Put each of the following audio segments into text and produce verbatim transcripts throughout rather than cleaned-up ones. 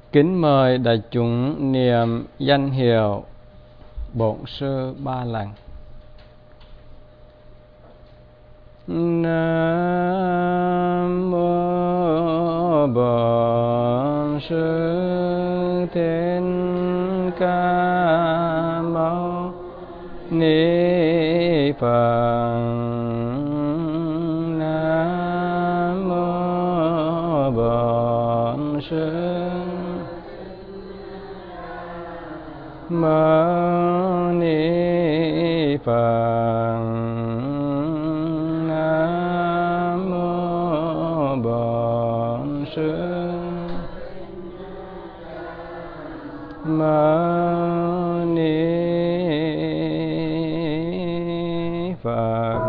Kính mời đại chúng niệm danh hiệu Bổn Sư ba lần. Nam mô Bổn Sư Thích Ca Mâu Ni Phật. Nam mô Bổn Sư Mâu Ni Phật. Nam mô Bổn Sư Mâu Ni Phật.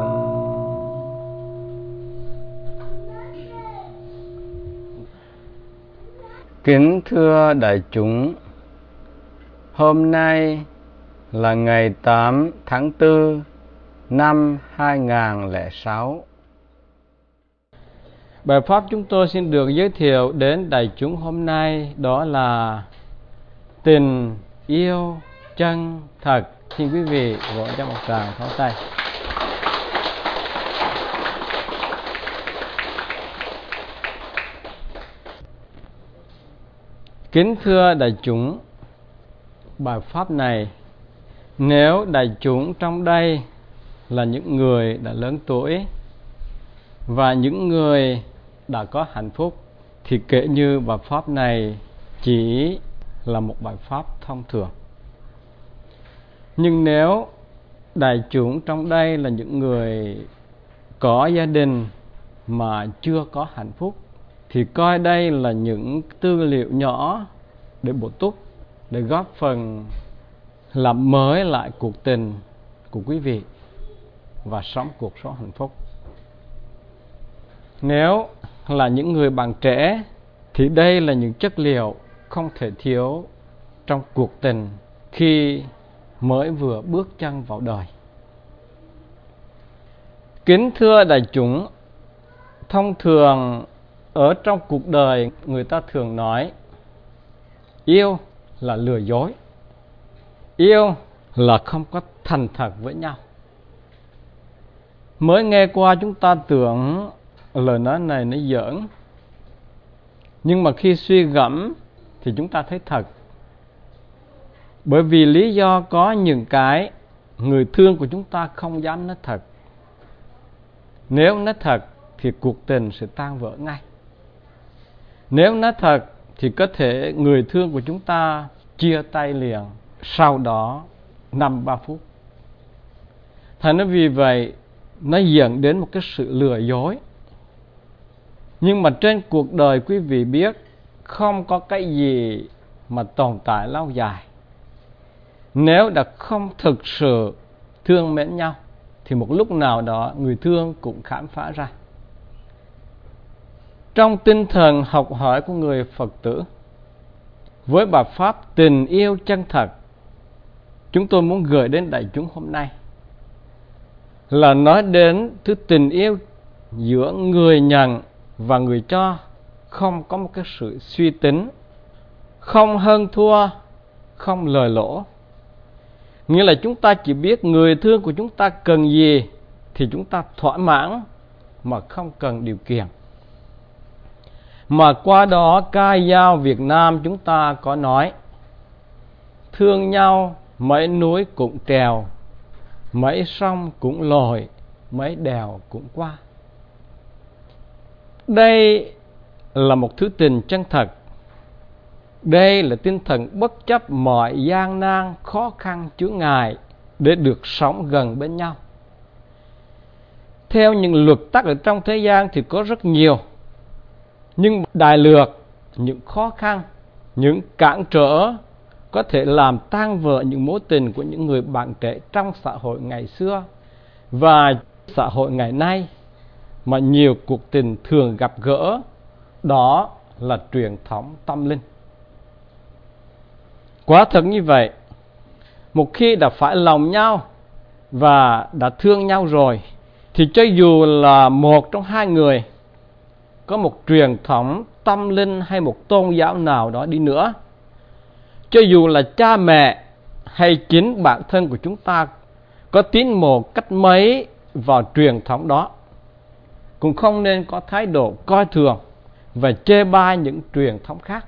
Kính thưa đại chúng, hôm nay là ngày tám tháng tư năm hai nghìn không trăm lẻ sáu. Bài pháp chúng tôi xin được giới thiệu đến đại chúng hôm nay đó là tình yêu chân thật. Xin quý vị vỗ cho một tràng pháo tay. Kính thưa đại chúng, bài pháp này nếu đại chúng trong đây là những người đã lớn tuổi và những người đã có hạnh phúc thì kể như bài pháp này chỉ là một bài pháp thông thường. Nhưng nếu đại chúng trong đây là những người có gia đình mà chưa có hạnh phúc thì coi đây là những tư liệu nhỏ để bổ túc, để góp phần làm mới lại cuộc tình của quý vị và sống cuộc sống hạnh phúc. Nếu là những người bạn trẻ thì đây là những chất liệu không thể thiếu trong cuộc tình khi mới vừa bước chân vào đời. Kính thưa đại chúng, thông thường ở trong cuộc đời người ta thường nói yêu là lừa dối, yêu là không có thành thật với nhau. Mới nghe qua chúng ta tưởng lời nói này nó giỡn, nhưng mà khi suy gẫm thì chúng ta thấy thật. Bởi vì lý do có những cái người thương của chúng ta không dám nói thật. Nếu nói thật thì cuộc tình sẽ tan vỡ ngay. Nếu nói thật thì có thể người thương của chúng ta chia tay liền sau đó năm ba phút. Thành ra vì vậy nó dẫn đến một cái sự lừa dối. Nhưng mà trên cuộc đời quý vị biết không có cái gì mà tồn tại lâu dài. Nếu đã không thực sự thương mến nhau thì một lúc nào đó người thương cũng khám phá ra. Trong tinh thần học hỏi của người Phật tử, với bài pháp tình yêu chân thật, chúng tôi muốn gửi đến đại chúng hôm nay là nói đến thứ tình yêu giữa người nhận và người cho, không có một cái sự suy tính, không hơn thua, không lời lỗ. Nghĩa là chúng ta chỉ biết người thương của chúng ta cần gì thì chúng ta thỏa mãn mà không cần điều kiện. Mà qua đó ca dao Việt Nam chúng ta có nói thương nhau mấy núi cũng trèo, mấy sông cũng lội, mấy đèo cũng qua. Đây là một thứ tình chân thật. Đây là tinh thần bất chấp mọi gian nan, khó khăn, chướng ngại để được sống gần bên nhau. Theo những luật tắc ở trong thế gian thì có rất nhiều, nhưng đại lược những khó khăn, những cản trở có thể làm tan vỡ những mối tình của những người bạn trẻ trong xã hội ngày xưa và xã hội ngày nay mà nhiều cuộc tình thường gặp gỡ, đó là truyền thống tâm linh. Quả thật như vậy, một khi đã phải lòng nhau và đã thương nhau rồi thì cho dù là một trong hai người có một truyền thống tâm linh hay một tôn giáo nào đó đi nữa, cho dù là cha mẹ hay chính bản thân của chúng ta có tín một cách mấy vào truyền thống đó, cũng không nên có thái độ coi thường và chê bai những truyền thống khác.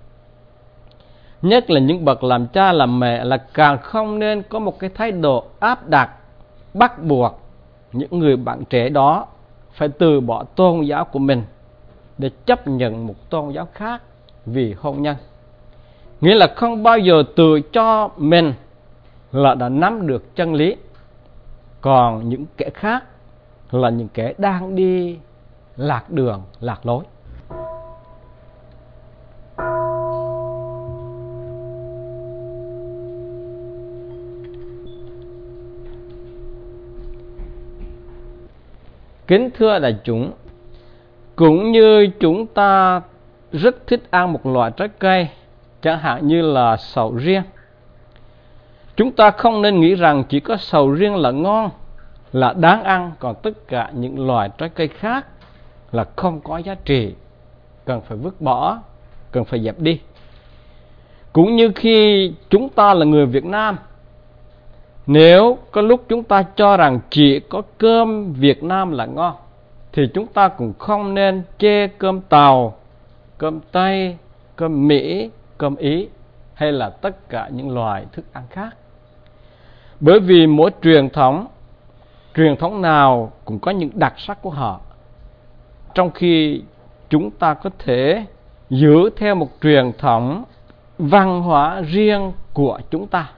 Nhất là những bậc làm cha làm mẹ là càng không nên có một cái thái độ áp đặt, bắt buộc những người bạn trẻ đó phải từ bỏ tôn giáo của mình để chấp nhận một tôn giáo khác vì hôn nhân. Nghĩa là không bao giờ tự cho mình là đã nắm được chân lý, còn những kẻ khác là những kẻ đang đi lạc đường, lạc lối. Kính thưa đại chúng, cũng như chúng ta rất thích ăn một loại trái cây, chẳng hạn như là sầu riêng, chúng ta không nên nghĩ rằng chỉ có sầu riêng là ngon, là đáng ăn, còn tất cả những loại trái cây khác là không có giá trị, cần phải vứt bỏ, cần phải dẹp đi. Cũng như khi chúng ta là người Việt Nam, nếu có lúc chúng ta cho rằng chỉ có cơm Việt Nam là ngon, thì chúng ta cũng không nên chê cơm Tàu, cơm Tây, cơm Mỹ, cơm Ý hay là tất cả những loại thức ăn khác. Bởi vì mỗi truyền thống, truyền thống nào cũng có những đặc sắc của họ, trong khi chúng ta có thể giữ theo một truyền thống văn hóa riêng của chúng ta.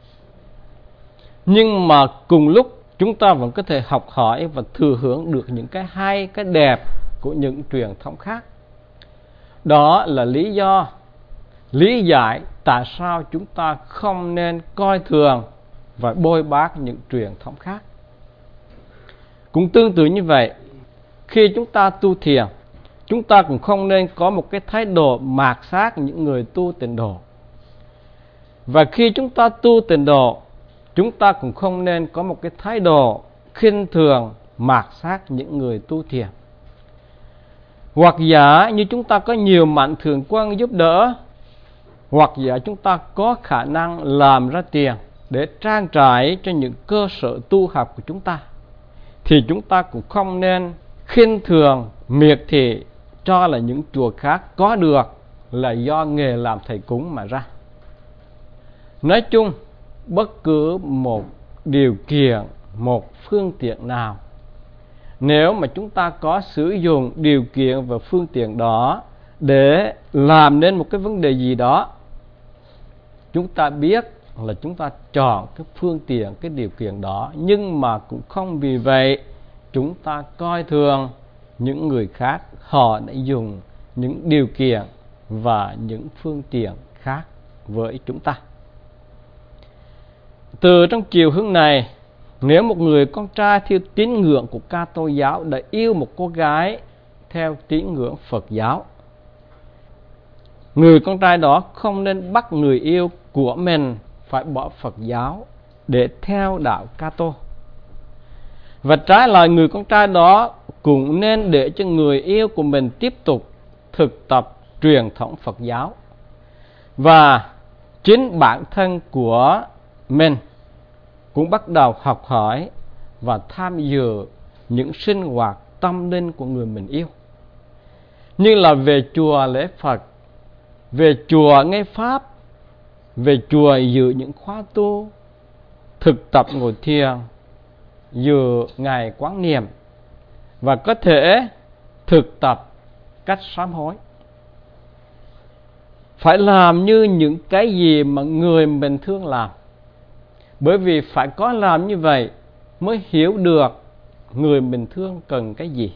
Nhưng mà cùng lúc chúng ta vẫn có thể học hỏi và thừa hưởng được những cái hay, cái đẹp của những truyền thống khác. Đó là lý do, lý giải tại sao chúng ta không nên coi thường và bôi bác những truyền thống khác. Cũng tương tự như vậy, khi chúng ta tu thiền, chúng ta cũng không nên có một cái thái độ mạt sát những người tu tịnh độ. Và khi chúng ta tu tịnh độ, chúng ta cũng không nên có một cái thái độ khinh thường, mạt sát những người tu thiền. Hoặc giả như chúng ta có nhiều mạnh thường quân giúp đỡ, hoặc giả chúng ta có khả năng làm ra tiền để trang trải cho những cơ sở tu học của chúng ta, thì chúng ta cũng không nên khinh thường, miệt thị cho là những chùa khác có được là do nghề làm thầy cúng mà ra. Nói chung, bất cứ một điều kiện, một phương tiện nào, nếu mà chúng ta có sử dụng điều kiện và phương tiện đó để làm nên một cái vấn đề gì đó, chúng ta biết là chúng ta chọn cái phương tiện, cái điều kiện đó, nhưng mà cũng không vì vậy chúng ta coi thường những người khác, họ đã dùng những điều kiện và những phương tiện khác với chúng ta. Từ trong chiều hướng này, nếu một người con trai theo tín ngưỡng của Ca-tô giáo đã yêu một cô gái theo tín ngưỡng Phật giáo, người con trai đó không nên bắt người yêu của mình phải bỏ Phật giáo để theo đạo Ca-tô. Và trái lại, người con trai đó cũng nên để cho người yêu của mình tiếp tục thực tập truyền thống Phật giáo. Và chính bản thân của mình cũng bắt đầu học hỏi và tham dự những sinh hoạt tâm linh của người mình yêu, như là về chùa lễ Phật, về chùa nghe Pháp, về chùa dự những khóa tu, thực tập ngồi thiền, dự ngày quán niệm, và có thể thực tập cách sám hối. Phải làm như những cái gì mà người mình thương làm, bởi vì phải có làm như vậy mới hiểu được người mình thương cần cái gì.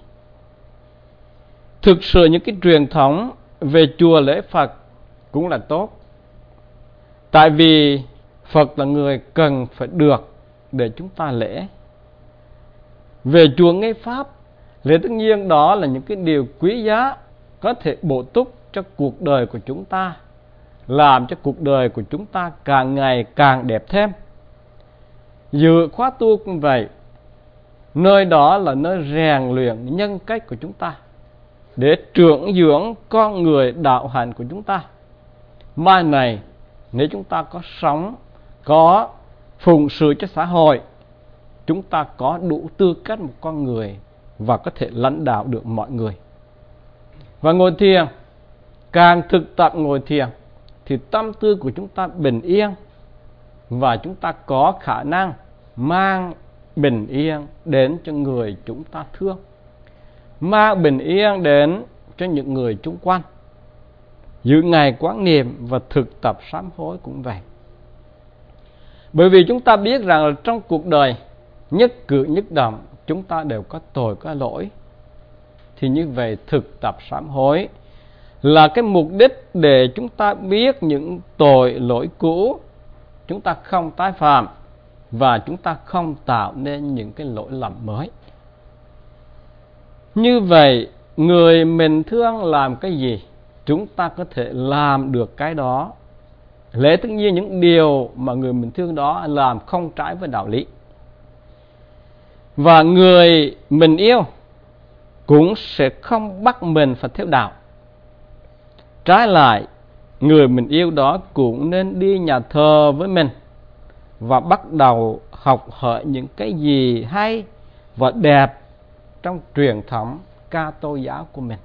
Thực sự những cái truyền thống về chùa lễ Phật cũng là tốt, tại vì Phật là người cần phải được để chúng ta lễ. Về chùa nghe Pháp, lễ tất nhiên đó là những cái điều quý giá có thể bổ túc cho cuộc đời của chúng ta, làm cho cuộc đời của chúng ta càng ngày càng đẹp thêm. Dự khóa tu cũng vậy, nơi đó là nơi rèn luyện nhân cách của chúng ta. để trưởng dưỡng con người đạo hạnh của chúng ta. Mai này nếu chúng ta có sống, có phụng sự cho xã hội, chúng ta có đủ tư cách một con người và có thể lãnh đạo được mọi người. Và ngồi thiền, càng thực tập ngồi thiền thì tâm tư của chúng ta bình yên, và chúng ta có khả năng mang bình yên đến cho người chúng ta thương, mang bình yên đến cho những người chung quanh. Giữ ngày quán niệm và thực tập sám hối cũng vậy. Bởi vì chúng ta biết rằng là trong cuộc đời nhất cử nhất động chúng ta đều có tội có lỗi. Thì như vậy thực tập sám hối là cái mục đích để chúng ta biết những tội lỗi cũ, chúng ta không tái phạm và chúng ta không tạo nên những cái lỗi lầm mới. Như vậy người mình thương làm cái gì, chúng ta có thể làm được cái đó. Lẽ tất nhiên những điều mà người mình thương đó làm không trái với đạo lý. Và người mình yêu cũng sẽ không bắt mình phải theo đạo. Trái lại, người mình yêu đó cũng nên đi nhà thờ với mình và bắt đầu học hỏi những cái gì hay và đẹp trong truyền thống ca tô giáo của mình.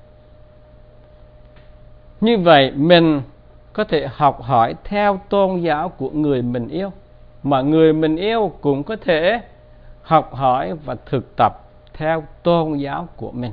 Như vậy mình có thể học hỏi theo tôn giáo của người mình yêu, mà người mình yêu cũng có thể học hỏi và thực tập theo tôn giáo của mình.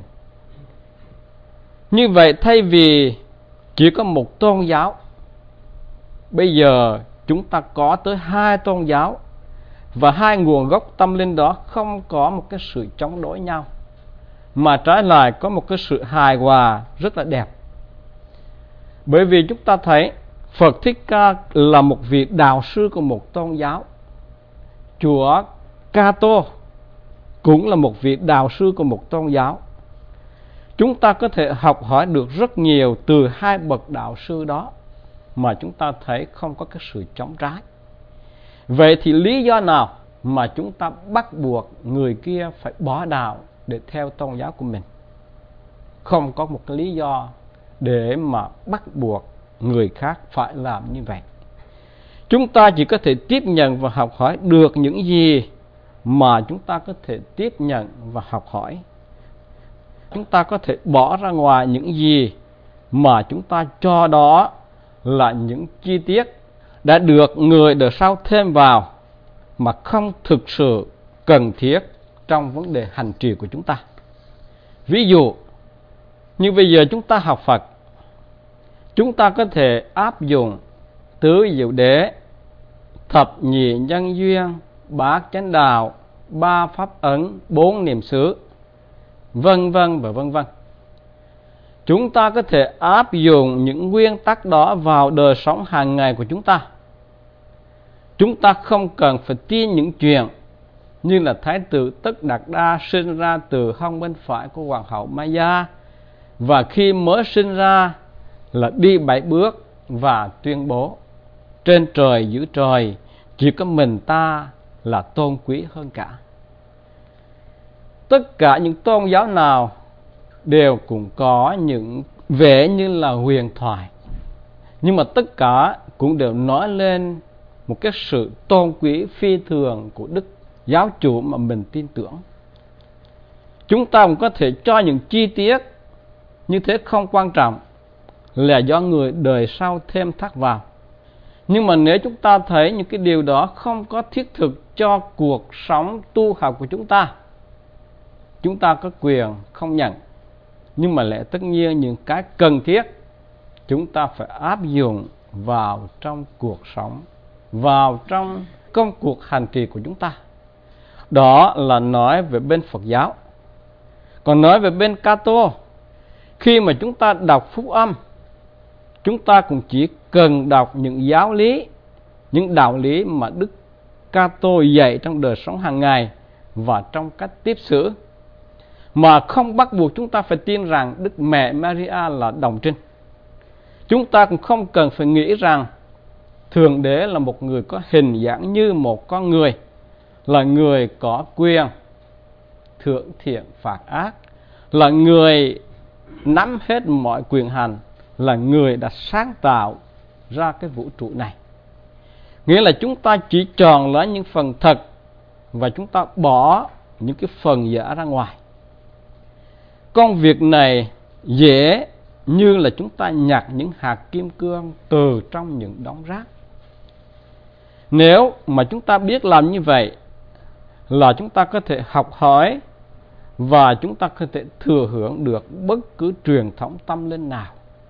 Như vậy thay vì chỉ có một tôn giáo, bây giờ chúng ta có tới hai tôn giáo, và hai nguồn gốc tâm linh đó không có một cái sự chống đối nhau, mà trái lại có một cái sự hài hòa rất là đẹp. Bởi vì chúng ta thấy Phật Thích Ca là một vị đạo sư của một tôn giáo, Chúa Ca-tô cũng là một vị đạo sư của một tôn giáo. Chúng ta có thể học hỏi được rất nhiều từ hai bậc đạo sư đó, mà chúng ta thấy không có cái sự chống trái. Vậy thì lý do nào mà chúng ta bắt buộc người kia phải bỏ đạo để theo tôn giáo của mình? Không có một cái lý do để mà bắt buộc người khác phải làm như vậy. Chúng ta chỉ có thể tiếp nhận và học hỏi được những gì mà chúng ta có thể tiếp nhận và học hỏi. Chúng ta có thể bỏ ra ngoài những gì mà chúng ta cho đó là những chi tiết đã được người đời sau thêm vào mà không thực sự cần thiết trong vấn đề hành trì của chúng ta. Ví dụ như bây giờ chúng ta học Phật, chúng ta có thể áp dụng tứ diệu đế, thập nhị nhân duyên, bát chánh đạo, ba pháp ấn, bốn niệm xứ, vân vân và vân vân. Chúng ta có thể áp dụng những nguyên tắc đó vào đời sống hàng ngày của chúng ta. Chúng ta không cần phải tin những chuyện như là Thái tử Tất Đạt Đa sinh ra từ hông bên phải của Hoàng hậu Maya, và khi mới sinh ra là đi bảy bước và tuyên bố trên trời dưới trời chỉ có mình ta là tôn quý hơn cả. Tất cả những tôn giáo nào đều cũng có những vẻ như là huyền thoại, nhưng mà tất cả cũng đều nói lên một cái sự tôn quý phi thường của Đức Giáo chủ mà mình tin tưởng. Chúng ta cũng có thể cho những chi tiết như thế không quan trọng, là do người đời sau thêm thắt vào. Nhưng mà nếu chúng ta thấy những cái điều đó không có thiết thực cho cuộc sống tu học của chúng ta, chúng ta có quyền không nhận. Nhưng mà lẽ tất nhiên những cái cần thiết chúng ta phải áp dụng vào trong cuộc sống, vào trong công cuộc hành trì của chúng ta. Đó là nói về bên Phật giáo. Còn nói về bên Ca-tô, khi mà chúng ta đọc Phúc Âm, chúng ta cũng chỉ cần đọc những giáo lý, những đạo lý mà Đức Ca-tô dạy trong đời sống hàng ngày và trong cách tiếp xử, mà không bắt buộc chúng ta phải tin rằng Đức Mẹ Maria là đồng trinh. Chúng ta cũng không cần phải nghĩ rằng Thượng Đế là một người có hình dạng như một con người, là người có quyền thưởng thiện phạt ác, là người nắm hết mọi quyền hành, là người đã sáng tạo ra cái vũ trụ này. Nghĩa là chúng ta chỉ chọn lấy những phần thật và chúng ta bỏ những cái phần giả ra ngoài. Công việc này dễ như là chúng ta nhặt những hạt kim cương từ trong những đống rác. Nếu mà chúng ta biết làm như vậy là chúng ta có thể học hỏi và chúng ta có thể thừa hưởng được bất cứ truyền thống tâm linh nào.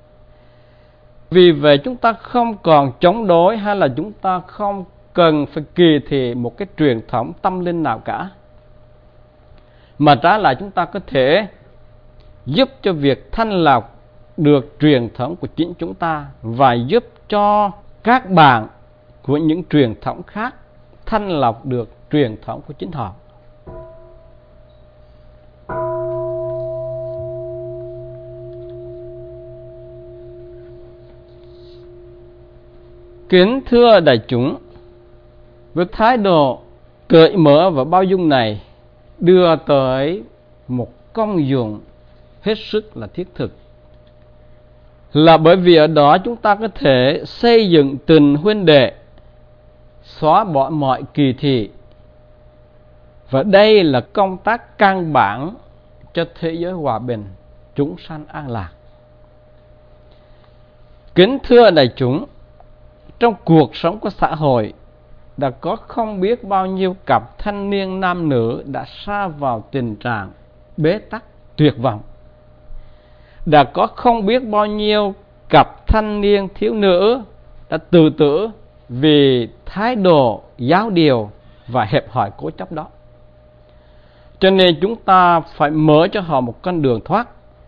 Vì vậy chúng ta không còn chống đối hay là chúng ta không cần phải kỳ thị một cái truyền thống tâm linh nào cả, mà trái lại chúng ta có thể giúp cho việc thanh lọc được truyền thống của chính chúng ta và giúp cho các bạn của những truyền thống khác thanh lọc được truyền thống của chính họ. Kính thưa đại chúng, với thái độ cởi mở và bao dung này đưa tới một công dụng hết sức là thiết thực, là bởi vì ở đó chúng ta có thể xây dựng tình huynh đệ, xóa bỏ mọi kỳ thị, và đây là công tác căn bản cho thế giới hòa bình, chúng sanh an lạc. Kính thưa đại chúng, trong cuộc sống của xã hội đã có không biết bao nhiêu cặp thanh niên nam nữ đã sa vào tình trạng bế tắc tuyệt vọng. Đã có không biết bao nhiêu cặp thanh niên thiếu nữ đã tự tử vì thái độ giáo điều và hẹp hòi cố chấp đó. Cho nên chúng ta phải mở cho họ một con đường thoát.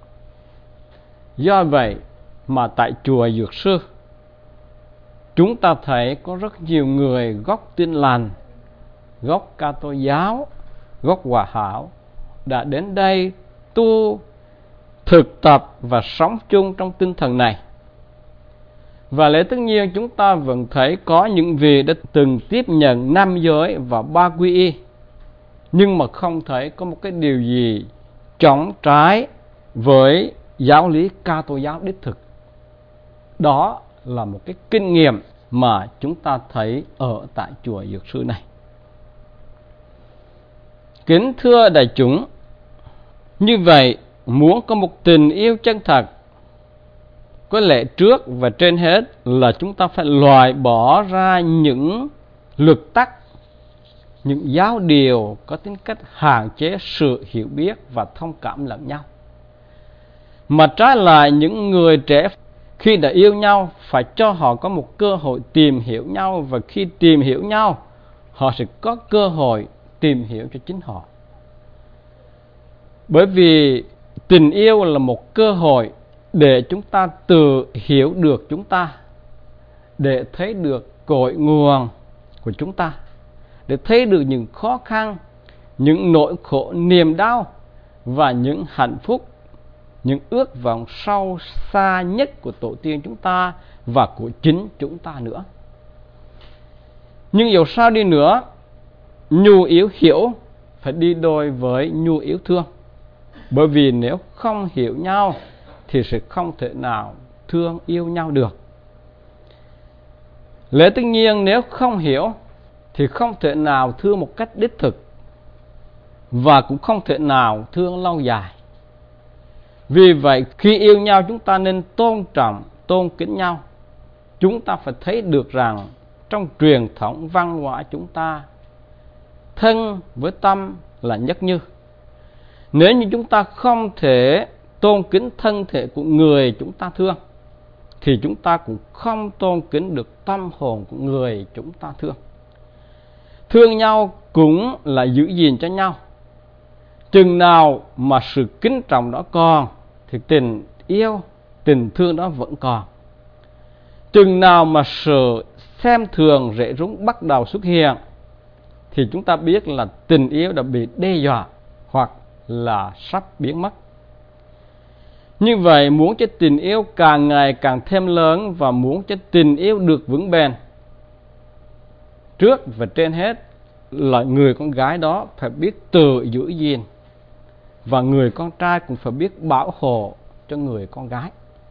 Do vậy mà tại chùa Dược Sư, chúng ta thấy có rất nhiều người gốc Tin Lành, gốc Ca Tô giáo, gốc Hòa Hảo đã đến đây tu, thực tập và sống chung trong tinh thần này. Và lẽ tất nhiên chúng ta vẫn thấy có những vị đã từng tiếp nhận năm giới và ba quy y, nhưng mà không thấy có một cái điều gì chống trái với giáo lý Ca Tô giáo đích thực. Đó là một cái kinh nghiệm mà chúng ta thấy ở tại chùa Dược Sư này. Kính thưa đại chúng, như vậy muốn có một tình yêu chân thật, có lẽ trước và trên hết là chúng ta phải loại bỏ ra những luật tắc, những giáo điều có tính cách hạn chế sự hiểu biết và thông cảm lẫn nhau. Mà trái lại những người trẻ khi đã yêu nhau phải cho họ có một cơ hội tìm hiểu nhau, và khi tìm hiểu nhau họ sẽ có cơ hội tìm hiểu cho chính họ. Bởi vì tình yêu là một cơ hội để chúng ta tự hiểu được chúng ta, để thấy được cội nguồn của chúng ta, để thấy được những khó khăn, những nỗi khổ niềm đau và những hạnh phúc, những ước vọng sâu xa nhất của tổ tiên chúng ta và của chính chúng ta nữa. Nhưng dầu sao đi nữa, nhu yếu hiểu phải đi đôi với nhu yếu thương. Bởi vì nếu không hiểu nhau thì sẽ không thể nào thương yêu nhau được. Lẽ tất nhiên nếu không hiểu thì không thể nào thương một cách đích thực, và cũng không thể nào thương lâu dài. Vì vậy khi yêu nhau chúng ta nên tôn trọng, tôn kính nhau. Chúng ta phải thấy được rằng trong truyền thống văn hóa chúng ta, thân với tâm là nhất như. Nếu như chúng ta không thể tôn kính thân thể của người chúng ta thương, thì chúng ta cũng không tôn kính được tâm hồn của người chúng ta thương. Thương nhau cũng là giữ gìn cho nhau. Chừng nào mà sự kính trọng đó còn thì tình yêu, tình thương đó vẫn còn. Chừng nào mà sự xem thường rễ rúng bắt đầu xuất hiện thì chúng ta biết là tình yêu đã bị đe dọa hoặc là sắp biến mất. Như vậy muốn cho tình yêu càng ngày càng thêm lớn và muốn cho tình yêu được vững bền, trước và trên hết là người con gái đó phải biết tự giữ gìn, và người con trai cũng phải biết bảo hộ cho cho người con gái.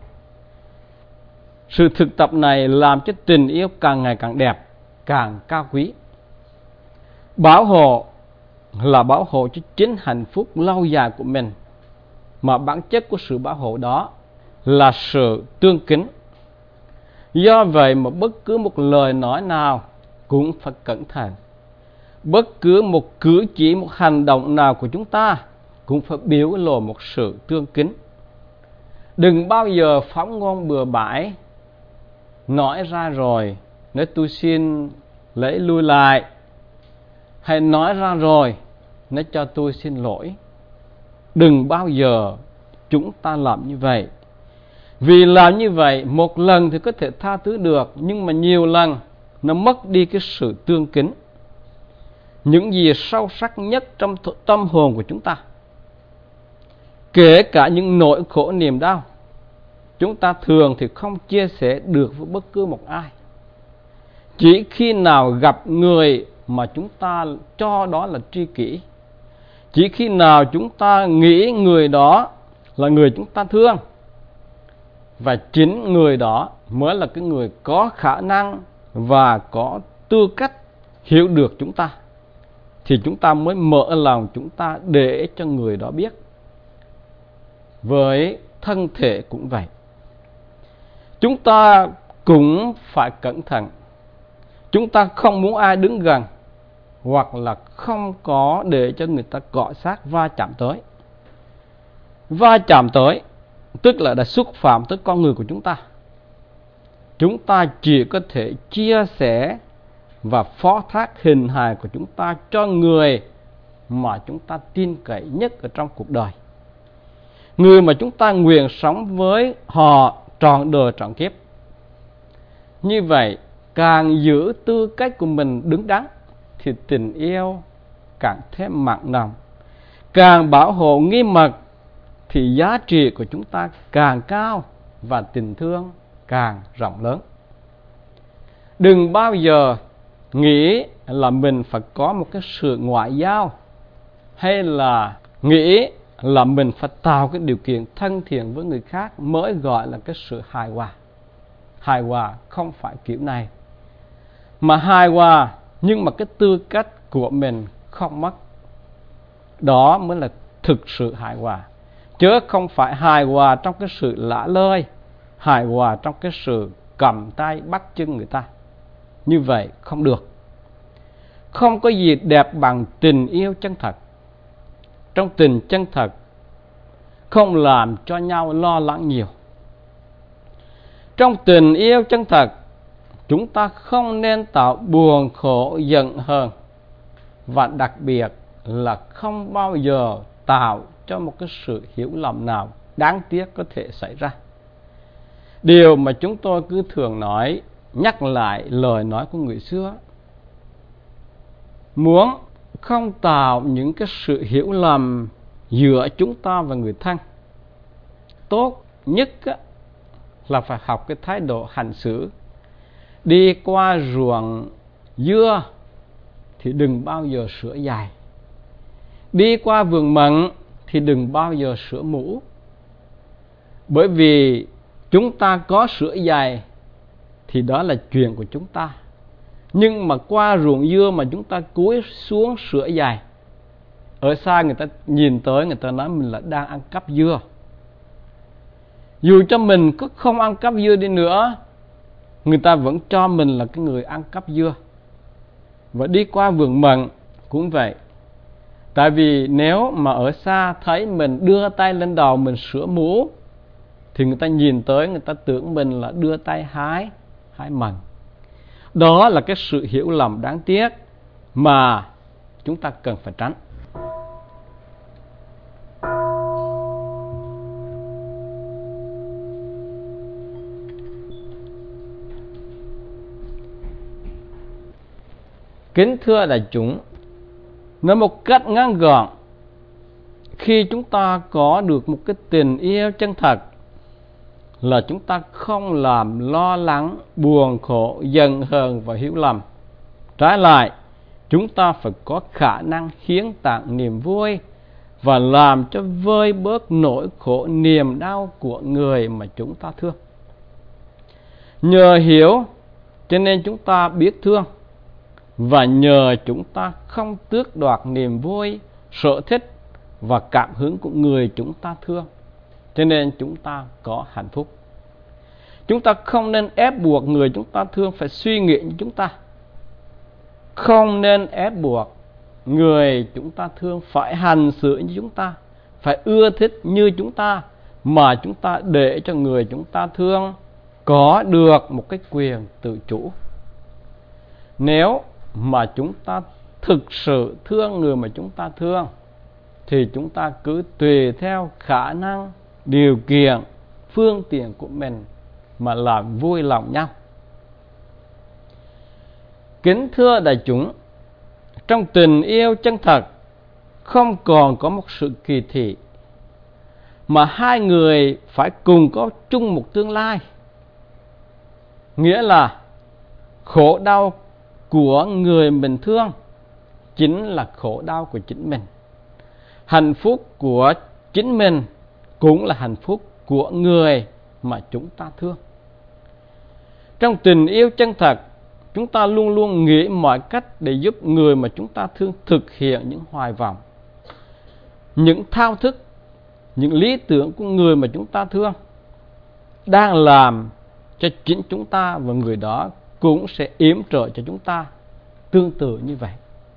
Sự thực tập này làm cho tình yêu càng ngày càng đẹp, càng cao quý. Bảo hộ là bảo hộ cho chính hạnh phúc lâu dài của mình, mà bản chất của sự bảo hộ đó là sự tương kính. Do vậy mà bất cứ một lời nói nào cũng phải cẩn thận. Bất cứ một cử chỉ, một hành động nào của chúng ta cũng phải biểu lộ một sự tương kính. Đừng bao giờ phóng ngôn bừa bãi, nói ra rồi nói tôi xin lấy lui lại, hay nói ra rồi nói cho tôi xin lỗi. Đừng bao giờ chúng ta làm như vậy. Vì làm như vậy, một lần thì có thể tha thứ được, nhưng mà nhiều lần nó mất đi cái sự tương kính. Những gì sâu sắc nhất trong tâm hồn của chúng ta, kể cả những nỗi khổ niềm đau, chúng ta thường thì không chia sẻ được với bất cứ một ai. Chỉ khi nào gặp người mà chúng ta cho đó là tri kỷ, chỉ khi nào chúng ta nghĩ người đó là người chúng ta thương, và chính người đó mới là cái người có khả năng và có tư cách hiểu được chúng ta, thì chúng ta mới mở lòng chúng ta để cho người đó biết. Với thân thể cũng vậy. Chúng ta cũng phải cẩn thận. Chúng ta không muốn ai đứng gần, hoặc là không có để cho người ta cọ sát va chạm tới. Va chạm tới tức là đã xúc phạm tới con người của chúng ta. Chúng ta chỉ có thể chia sẻ và phó thác hình hài của chúng ta cho người mà chúng ta tin cậy nhất ở trong cuộc đời, người mà chúng ta nguyện sống với họ trọn đời trọn kiếp. Như vậy, càng giữ tư cách của mình đứng đắn thì tình yêu càng thêm mặn nồng. Càng bảo hộ nghiêm mật thì giá trị của chúng ta càng cao và tình thương càng rộng lớn. Đừng bao giờ nghĩ là mình phải có một cái sự ngoại giao, hay là nghĩ là mình phải tạo cái điều kiện thân thiện với người khác mới gọi là cái sự hài hòa. Hài hòa không phải kiểu này, mà hài hòa nhưng mà cái tư cách của mình không mất. Đó mới là thực sự hài hòa, chứ không phải hài hòa trong cái sự lả lơi, hài hòa trong cái sự cầm tay bắt chân người ta. Như vậy không được. Không có gì đẹp bằng tình yêu chân thật. Trong tình chân thật không làm cho nhau lo lắng nhiều. Trong tình yêu chân thật, chúng ta không nên tạo buồn khổ giận hờn, và đặc biệt là không bao giờ tạo cho một cái sự hiểu lầm nào đáng tiếc có thể xảy ra. Điều mà chúng tôi cứ thường nói, nhắc lại lời nói của người xưa, muốn không tạo những cái sự hiểu lầm giữa chúng ta và người thân, tốt nhất là phải học cái thái độ hành xử. Đi qua ruộng dưa thì đừng bao giờ sửa dài. Đi qua vườn mận thì đừng bao giờ sửa mũ. Bởi vì chúng ta có sửa dài thì đó là chuyện của chúng ta. Nhưng mà qua ruộng dưa mà chúng ta cúi xuống sửa dài, ở xa người ta nhìn tới, người ta nói mình là đang ăn cắp dưa. Dù cho mình có không ăn cắp dưa đi nữa, người ta vẫn cho mình là cái người ăn cắp dưa. Và đi qua vườn mận cũng vậy. Tại vì nếu mà ở xa thấy mình đưa tay lên đầu mình sửa mũ, thì người ta nhìn tới, người ta tưởng mình là đưa tay hái hái mận. Đó là cái sự hiểu lầm đáng tiếc mà chúng ta cần phải tránh. Kính thưa đại chúng, nói một cách ngắn gọn, khi chúng ta có được một cái tình yêu chân thật là chúng ta không làm lo lắng, buồn khổ, giận hờn và hiểu lầm. Trái lại, chúng ta phải có khả năng hiến tặng niềm vui, và làm cho vơi bớt nỗi khổ niềm đau của người mà chúng ta thương. Nhờ hiểu cho nên chúng ta biết thương, và nhờ chúng ta không tước đoạt niềm vui, sở thích và cảm hứng của người chúng ta thương, cho nên chúng ta có hạnh phúc. Chúng ta không nên ép buộc người chúng ta thương phải suy nghĩ như chúng ta. Không nên ép buộc người chúng ta thương phải hành xử như chúng ta, phải ưa thích như chúng ta, mà chúng ta để cho người chúng ta thương có được một cái quyền tự chủ. Nếu mà chúng ta thực sự thương người mà chúng ta thương, thì chúng ta cứ tùy theo khả năng, điều kiện, phương tiện của mình mà làm vui lòng nhau. Kính thưa đại chúng, trong tình yêu chân thật không còn có một sự kỳ thị, mà hai người phải cùng có chung một tương lai. Nghĩa là khổ đau của người mình thương chính là khổ đau của chính mình. Hạnh phúc của chính mình cũng là hạnh phúc của người mà chúng ta thương. Trong tình yêu chân thật, chúng ta luôn luôn nghĩ mọi cách để giúp người mà chúng ta thương thực hiện những hoài vọng, những thao thức, những lý tưởng của người mà chúng ta thương, đang làm cho chính chúng ta và người đó cũng sẽ yểm trợ cho chúng ta tương tự như vậy.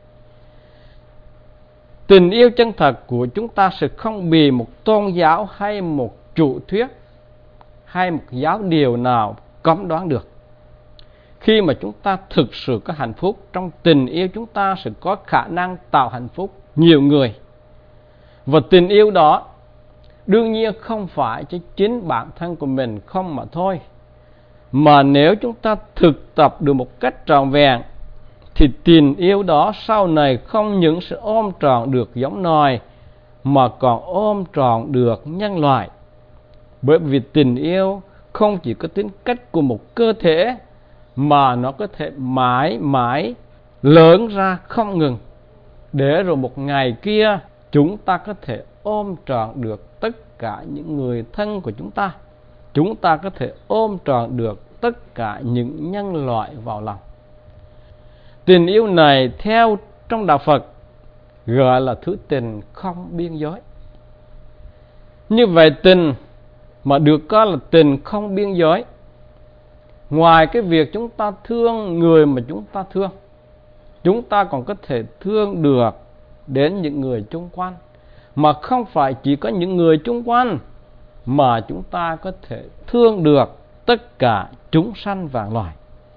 Tình yêu chân thật của chúng ta sẽ không bị một tôn giáo hay một chủ thuyết hay một giáo điều nào cấm đoán được. Khi mà chúng ta thực sự có hạnh phúc trong tình yêu, chúng ta sẽ có khả năng tạo hạnh phúc nhiều người. Và tình yêu đó đương nhiên không phải cho chính bản thân của mình không mà thôi, mà nếu chúng ta thực tập được một cách trọn vẹn, thì tình yêu đó sau này không những sẽ ôm trọn được giống nòi, mà còn ôm trọn được nhân loại. Bởi vì tình yêu không chỉ có tính cách của một cơ thể, mà nó có thể mãi mãi lớn ra không ngừng, để rồi một ngày kia chúng ta có thể ôm trọn được tất cả những người thân của chúng ta. Chúng ta có thể ôm trọn được tất cả những nhân loại vào lòng. Tình yêu này theo trong đạo Phật gọi là thứ tình không biên giới. Như vậy tình mà được coi là tình không biên giới, ngoài cái việc chúng ta thương người mà chúng ta thương, chúng ta còn có thể thương được đến những người chung quanh, mà không phải chỉ có những người chung quanh, mà chúng ta có thể thương được tất cả chúng sanh vạn loài.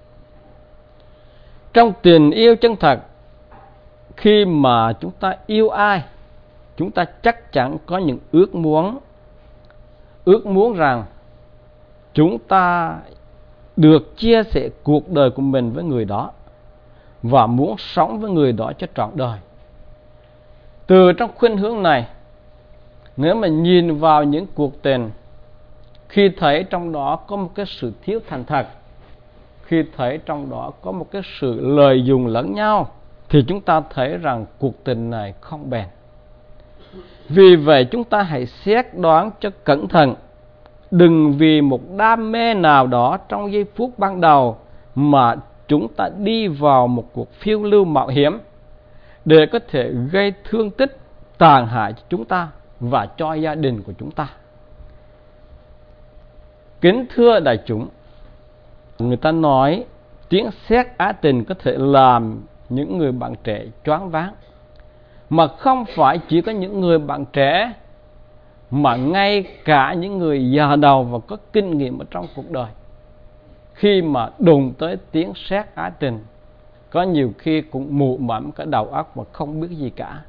Trong tình yêu chân thật, khi mà chúng ta yêu ai, chúng ta chắc chắn có những ước muốn, ước muốn rằng chúng ta được chia sẻ cuộc đời của mình với người đó, và muốn sống với người đó cho trọn đời. Từ trong khuynh hướng này, nếu mà nhìn vào những cuộc tình, khi thấy trong đó có một cái sự thiếu thành thật, khi thấy trong đó có một cái sự lợi dụng lẫn nhau, thì chúng ta thấy rằng cuộc tình này không bền. Vì vậy chúng ta hãy xét đoán cho cẩn thận. Đừng vì một đam mê nào đó trong giây phút ban đầu mà chúng ta đi vào một cuộc phiêu lưu mạo hiểm, để có thể gây thương tích, tàn hại cho chúng ta và cho gia đình của chúng ta. Kính thưa đại chúng, người ta nói tiếng sét ái tình có thể làm những người bạn trẻ choáng váng, mà không phải chỉ có những người bạn trẻ, mà ngay cả những người già đầu và có kinh nghiệm ở trong cuộc đời, khi mà đụng tới tiếng sét ái tình, có nhiều khi cũng mù mẫm cả đầu óc mà không biết gì cả.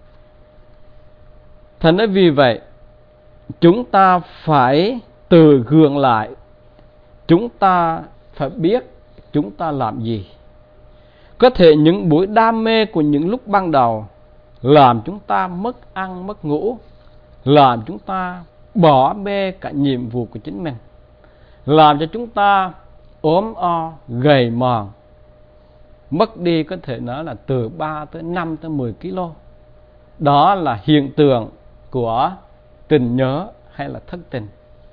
Thành ra vì vậy, chúng ta phải từ gượng lại, chúng ta phải biết chúng ta làm gì. Có thể những buổi đam mê của những lúc ban đầu làm chúng ta mất ăn mất ngủ, làm chúng ta bỏ bê cả nhiệm vụ của chính mình, làm cho chúng ta ốm o, gầy mòn, mất đi có thể nói là từ ba tới năm tới mười ki lô. đó là hiện tượng của tình nhớ hay là thất tình.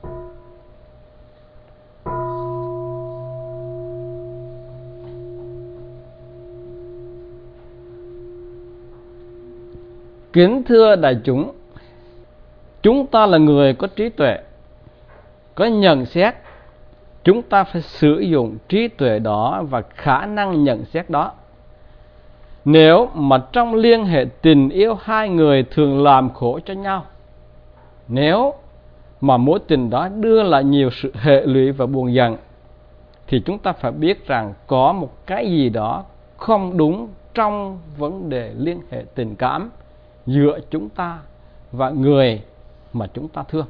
Kính thưa đại chúng, chúng ta là người có trí tuệ, có nhận xét. Chúng ta phải sử dụng trí tuệ đó và khả năng nhận xét đó. Nếu mà trong liên hệ tình yêu hai người thường làm khổ cho nhau, nếu mà mối tình đó đưa lại nhiều sự hệ lụy và buồn giận, thì chúng ta phải biết rằng có một cái gì đó không đúng trong vấn đề liên hệ tình cảm giữa chúng ta và người mà chúng ta thương.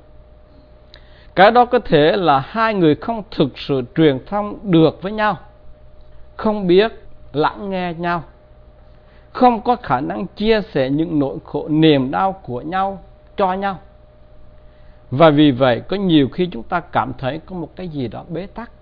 Cái đó có thể là hai người không thực sự truyền thông được với nhau, không biết lắng nghe nhau, không có khả năng chia sẻ những nỗi khổ niềm đau của nhau cho nhau. Và vì vậy có nhiều khi chúng ta cảm thấy có một cái gì đó bế tắc.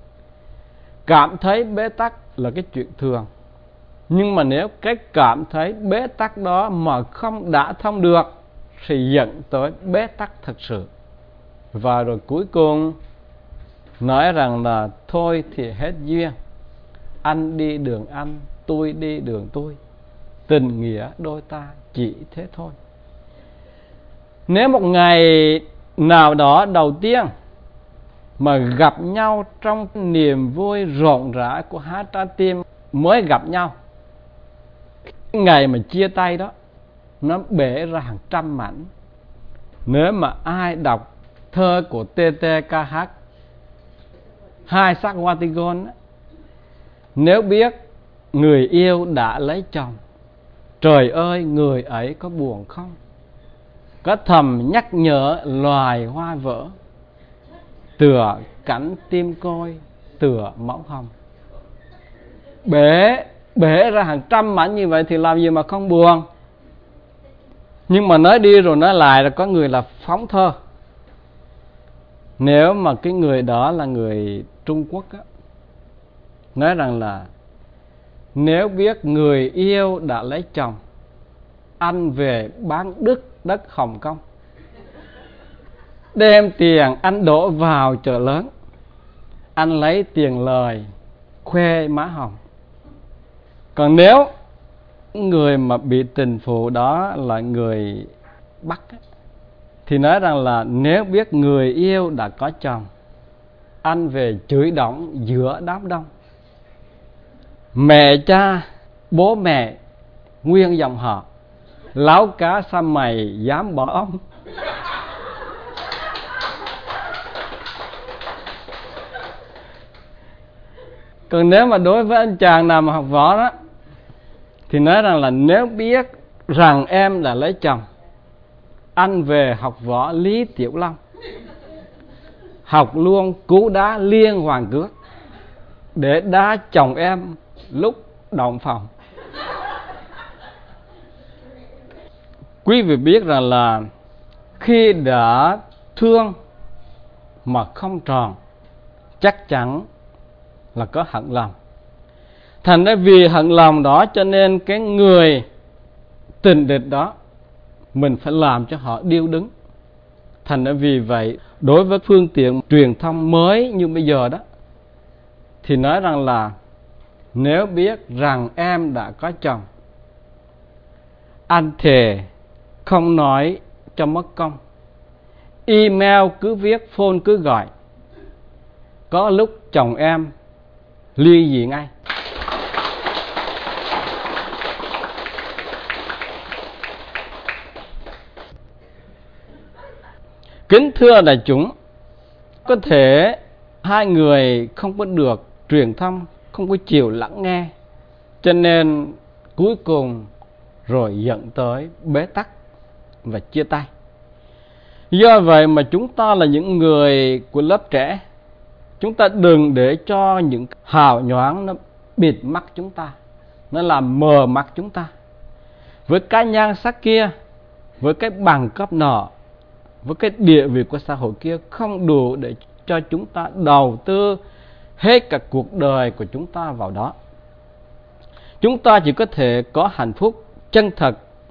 Cảm thấy bế tắc là cái chuyện thường. Nhưng mà nếu cái cảm thấy bế tắc đó mà không đã thông được thì dẫn tới bế tắc thật sự. Và rồi cuối cùng nói rằng là thôi thì hết duyên, anh đi đường anh, tôi đi đường tôi, tình nghĩa đôi ta chỉ thế thôi. Nếu một ngày nào đó đầu tiên mà gặp nhau trong niềm vui rộn rã của hai trái tim mới gặp nhau, ngày mà chia tay đó nó bể ra hàng trăm mảnh. Nếu mà ai đọc thơ của tê tê ca hát Hai sắc Watigón, nếu biết người yêu đã lấy chồng, trời ơi người ấy có buồn không? Có thầm nhắc nhở loài hoa vỡ, tựa cánh tim côi, tựa máu hồng. Bể bể ra hàng trăm mảnh như vậy thì làm gì mà không buồn. Nhưng mà nói đi rồi nói lại là có người là phóng thơ. Nếu mà cái người đó là người Trung Quốc á, nói rằng là nếu biết người yêu đã lấy chồng, anh về bán đứt đất Hồng Kông, đem tiền anh đổ vào chợ lớn, anh lấy tiền lời khoe má hồng. Còn nếu người mà bị tình phụ đó là người Bắc á, thì nói rằng là nếu biết người yêu đã có chồng, anh về chửi đổng giữa đám đông. Mẹ cha, bố mẹ, nguyên dòng họ, láo cá sa mày dám bỏ ông. Còn nếu mà đối với anh chàng nào mà học võ đó, thì nói rằng là nếu biết rằng em đã lấy chồng, anh về học võ Lý Tiểu Long, học luôn cú đá liên hoàn cước để đá chồng em lúc động phòng. Quý vị biết rằng là khi đã thương mà không tròn, chắc chắn là có hận lòng. Thành ra vì hận lòng đó cho nên cái người tình địch đó mình phải làm cho họ điêu đứng. Thành ra vì vậy đối với phương tiện truyền thông mới như bây giờ đó, thì nói rằng là nếu biết rằng em đã có chồng, anh thề không nói cho mất công, email cứ viết, phone cứ gọi, có lúc chồng em ly dị ngay. Kính thưa đại chúng, có thể hai người không có được truyền thông, không có chịu lắng nghe, cho nên cuối cùng rồi dẫn tới bế tắc và chia tay. Do vậy mà chúng ta là những người của lớp trẻ, chúng ta đừng để cho những hào nhoáng nó bịt mắt chúng ta, nó làm mờ mắt chúng ta. Với cái nhan sắc kia, với cái bằng cấp nọ, với cái địa vị của xã hội kia không đủ để cho chúng ta đầu tư hết cả cuộc đời của chúng ta vào đó. Chúng ta chỉ có thể có hạnh phúc chân thật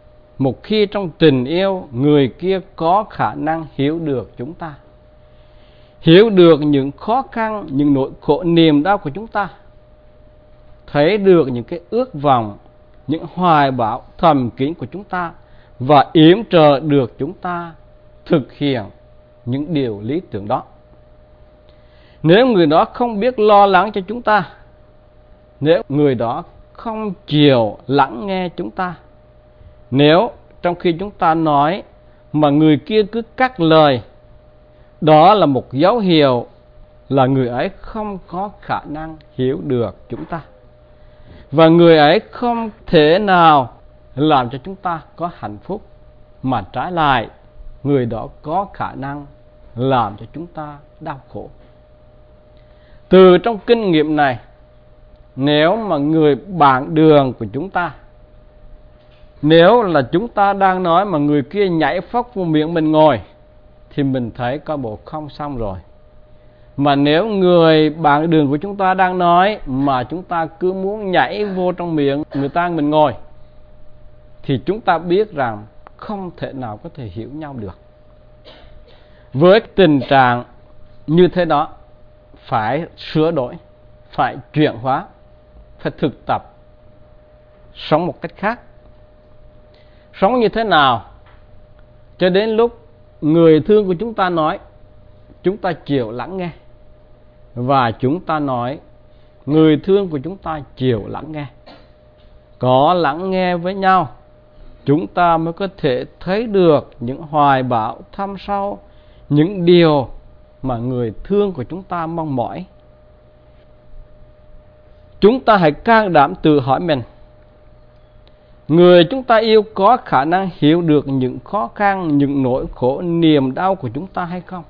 một khi trong tình yêu, người kia có khả năng hiểu được chúng ta, hiểu được những khó khăn, những nỗi khổ niềm đau của chúng ta, thấy được những cái ước vọng, những hoài bão thầm kín của chúng ta, và yểm trợ được chúng ta thực hiện những điều lý tưởng đó. Nếu người đó không biết lo lắng cho chúng ta, nếu người đó không chịu lắng nghe chúng ta, nếu trong khi chúng ta nói mà người kia cứ cắt lời, đó là một dấu hiệu là người ấy không có khả năng hiểu được chúng ta, và người ấy không thể nào làm cho chúng ta có hạnh phúc, mà trái lại người đó có khả năng làm cho chúng ta đau khổ. Từ trong kinh nghiệm này, nếu mà người bạn đường của chúng ta, nếu là chúng ta đang nói mà người kia nhảy phóc vào miệng mình ngồi, thì mình thấy có bộ không xong rồi. Mà nếu người bạn đường của chúng ta đang nói mà chúng ta cứ muốn nhảy vô trong miệng người ta mình ngồi, thì chúng ta biết rằng không thể nào có thể hiểu nhau được. Với tình trạng như thế đó, phải sửa đổi, phải chuyển hóa, phải thực tập sống một cách khác. Sống như thế nào cho đến lúc người thương của chúng ta nói, chúng ta chịu lắng nghe, và chúng ta nói, người thương của chúng ta chịu lắng nghe. Có lắng nghe với nhau, chúng ta mới có thể thấy được những hoài bão thâm sâu, những điều mà người thương của chúng ta mong mỏi. Chúng ta hãy can đảm tự hỏi mình, người chúng ta yêu có khả năng hiểu được những khó khăn, những nỗi khổ, niềm đau của chúng ta hay không?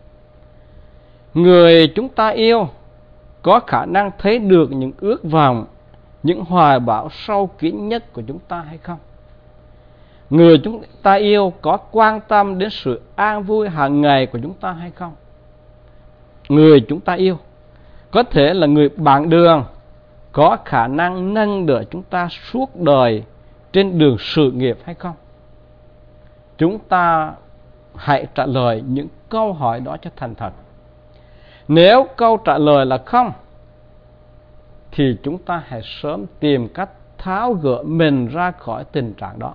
Người chúng ta yêu có khả năng thấy được những ước vọng, những hoài bão sâu kín nhất của chúng ta hay không? Người chúng ta yêu có quan tâm đến sự an vui hàng ngày của chúng ta hay không? Người chúng ta yêu có thể là người bạn đường, có khả năng nâng đỡ chúng ta suốt đời trên đường sự nghiệp hay không? Chúng ta hãy trả lời những câu hỏi đó cho thành thật. Nếu câu trả lời là không, thì chúng ta hãy sớm tìm cách tháo gỡ mình ra khỏi tình trạng đó.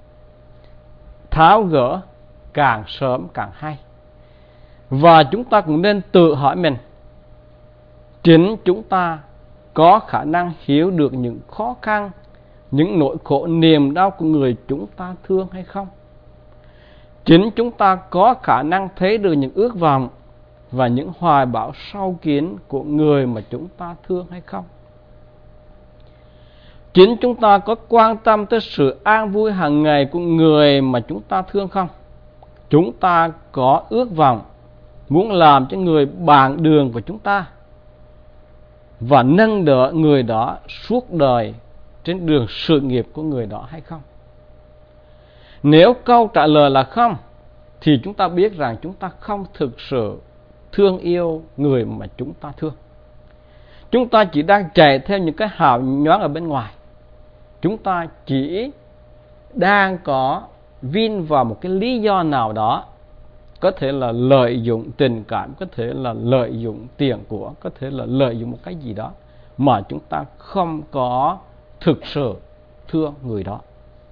Tháo gỡ càng sớm càng hay. Và chúng ta cũng nên tự hỏi mình, chính chúng ta có khả năng hiểu được những khó khăn, những nỗi khổ niềm đau của người chúng ta thương hay không? Chính chúng ta có khả năng thấy được những ước vọng và những hoài bão sâu kín của người mà chúng ta thương hay không? Chính chúng ta có quan tâm tới sự an vui hàng ngày của người mà chúng ta thương không? Chúng ta có ước vọng muốn làm cho người bạn đường của chúng ta và nâng đỡ người đó suốt đời trên đường sự nghiệp của người đó hay không? Nếu câu trả lời là không, thì chúng ta biết rằng chúng ta không thực sự thương yêu người mà chúng ta thương. Chúng ta chỉ đang chạy theo những cái hào nhoáng ở bên ngoài. Chúng ta chỉ đang có vin vào một cái lý do nào đó, có thể là lợi dụng tình cảm, có thể là lợi dụng tiền của, có thể là lợi dụng một cái gì đó, mà chúng ta không có thực sự thương người đó.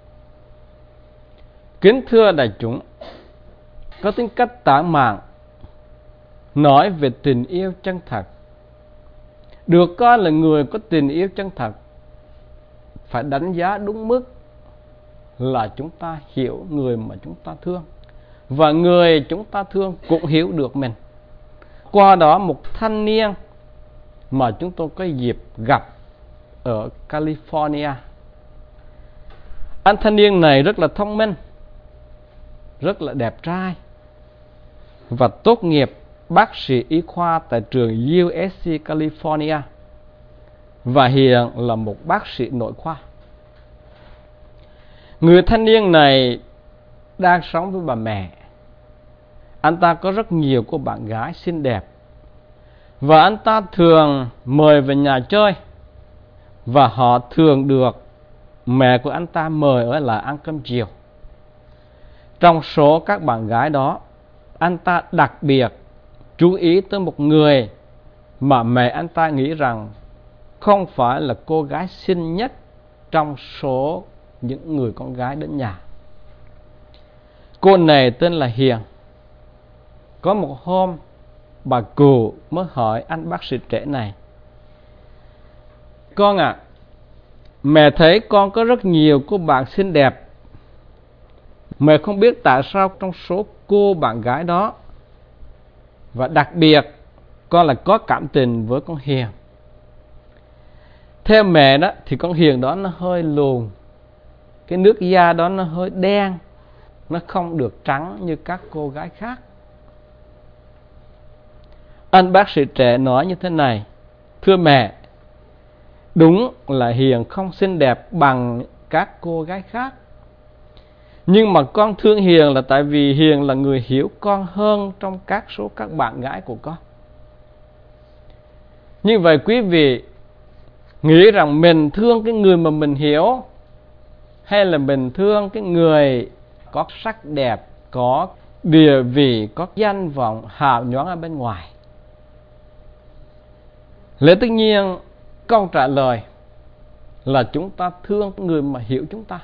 Kính thưa đại chúng, có tính cách tản mạn nói về tình yêu chân thật. Được coi là người có tình yêu chân thật, phải đánh giá đúng mức là chúng ta hiểu người mà chúng ta thương, và người chúng ta thương cũng hiểu được mình. Qua đó, một thanh niên mà chúng tôi có dịp gặp ở California, anh thanh niên này rất là thông minh, rất là đẹp trai, và tốt nghiệp bác sĩ y khoa tại trường u ét xê California, và hiện là một bác sĩ nội khoa. Người thanh niên này đang sống với bà mẹ. Anh ta có rất nhiều cô bạn gái xinh đẹp, và anh ta thường mời về nhà chơi, và họ thường được mẹ của anh ta mời ở lại ăn cơm chiều. trong số các bạn gái đó, anh ta đặc biệt chú ý tới một người mà mẹ anh ta nghĩ rằng không phải là cô gái xinh nhất trong số những người con gái đến nhà. Cô này tên là Hiền. Có một hôm, bà cụ mới hỏi anh bác sĩ trẻ này: con ạ, à, mẹ thấy con có rất nhiều cô bạn xinh đẹp. Mẹ không biết tại sao trong số cô bạn gái đó, và đặc biệt con lại có cảm tình với con Hiền. Theo mẹ đó thì con Hiền đó nó hơi lùn, cái nước da đó nó hơi đen, nó không được trắng như các cô gái khác. Anh bác sĩ trẻ nói như thế này: thưa mẹ, đúng là Hiền không xinh đẹp bằng các cô gái khác, nhưng mà con thương Hiền là tại vì Hiền là người hiểu con hơn trong các số các bạn gái của con. Như vậy quý vị nghĩ rằng mình thương cái người mà mình hiểu, hay là mình thương cái người có sắc đẹp, có địa vị, có danh vọng hào nhoáng ở bên ngoài? Lẽ tất nhiên câu trả lời là chúng ta thương người mà hiểu chúng ta.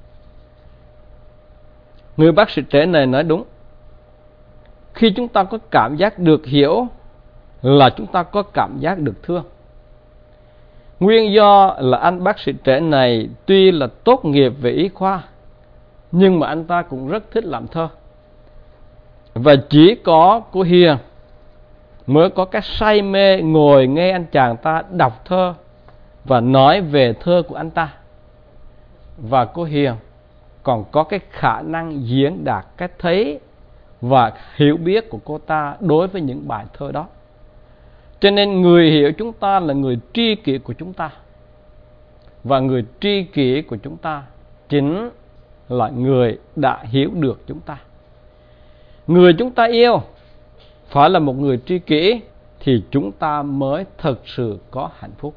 Người bác sĩ trẻ này nói đúng. Khi chúng ta có cảm giác được hiểu là chúng ta có cảm giác được thương. Nguyên do là anh bác sĩ trẻ này tuy là tốt nghiệp về y khoa, nhưng mà anh ta cũng rất thích làm thơ. Và chỉ có cô Hiền mới có cái say mê ngồi nghe anh chàng ta đọc thơ và nói về thơ của anh ta. Và cô Hiền còn có cái khả năng diễn đạt cái thấy và hiểu biết của cô ta đối với những bài thơ đó. Cho nên người hiểu chúng ta là người tri kỷ của chúng ta. Và người tri kỷ của chúng ta chính là người đã hiểu được chúng ta. Người chúng ta yêu phải là một người tri kỷ thì chúng ta mới thực sự có hạnh phúc.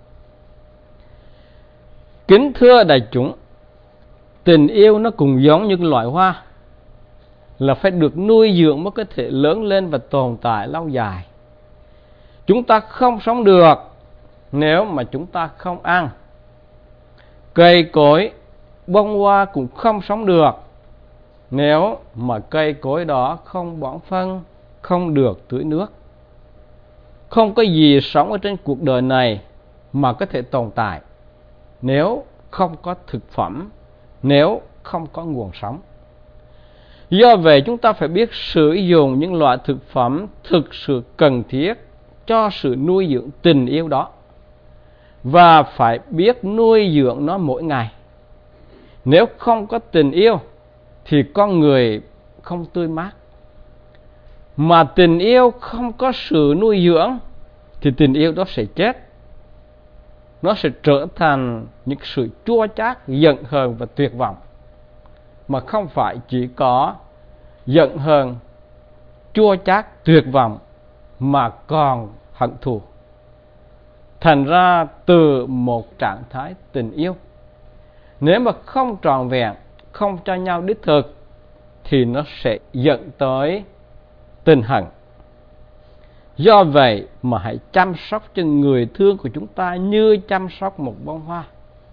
Kính thưa đại chúng, tình yêu nó cũng giống như loại hoa, là phải được nuôi dưỡng mới có thể lớn lên và tồn tại lâu dài. Chúng ta không sống được nếu mà chúng ta không ăn. Cây cối, bông hoa cũng không sống được nếu mà cây cối đó không bón phân, không được tưới nước. Không có gì sống ở trên cuộc đời này mà có thể tồn tại nếu không có thực phẩm, nếu không có nguồn sống. Do vậy chúng ta phải biết sử dụng những loại thực phẩm thực sự cần thiết cho sự nuôi dưỡng tình yêu đó, và phải biết nuôi dưỡng nó mỗi ngày. Nếu không có tình yêu thì con người không tươi mát. Mà tình yêu không có sự nuôi dưỡng thì tình yêu đó sẽ chết. Nó sẽ trở thành những sự chua chát, giận hờn và tuyệt vọng. Mà không phải chỉ có giận hờn, chua chát, tuyệt vọng, mà còn hận thù. Thành ra từ một trạng thái tình yêu, nếu mà không trọn vẹn, không cho nhau đích thực, thì nó sẽ dẫn tới tình hận. Do vậy mà hãy chăm sóc cho người thương của chúng ta như chăm sóc một bông hoa.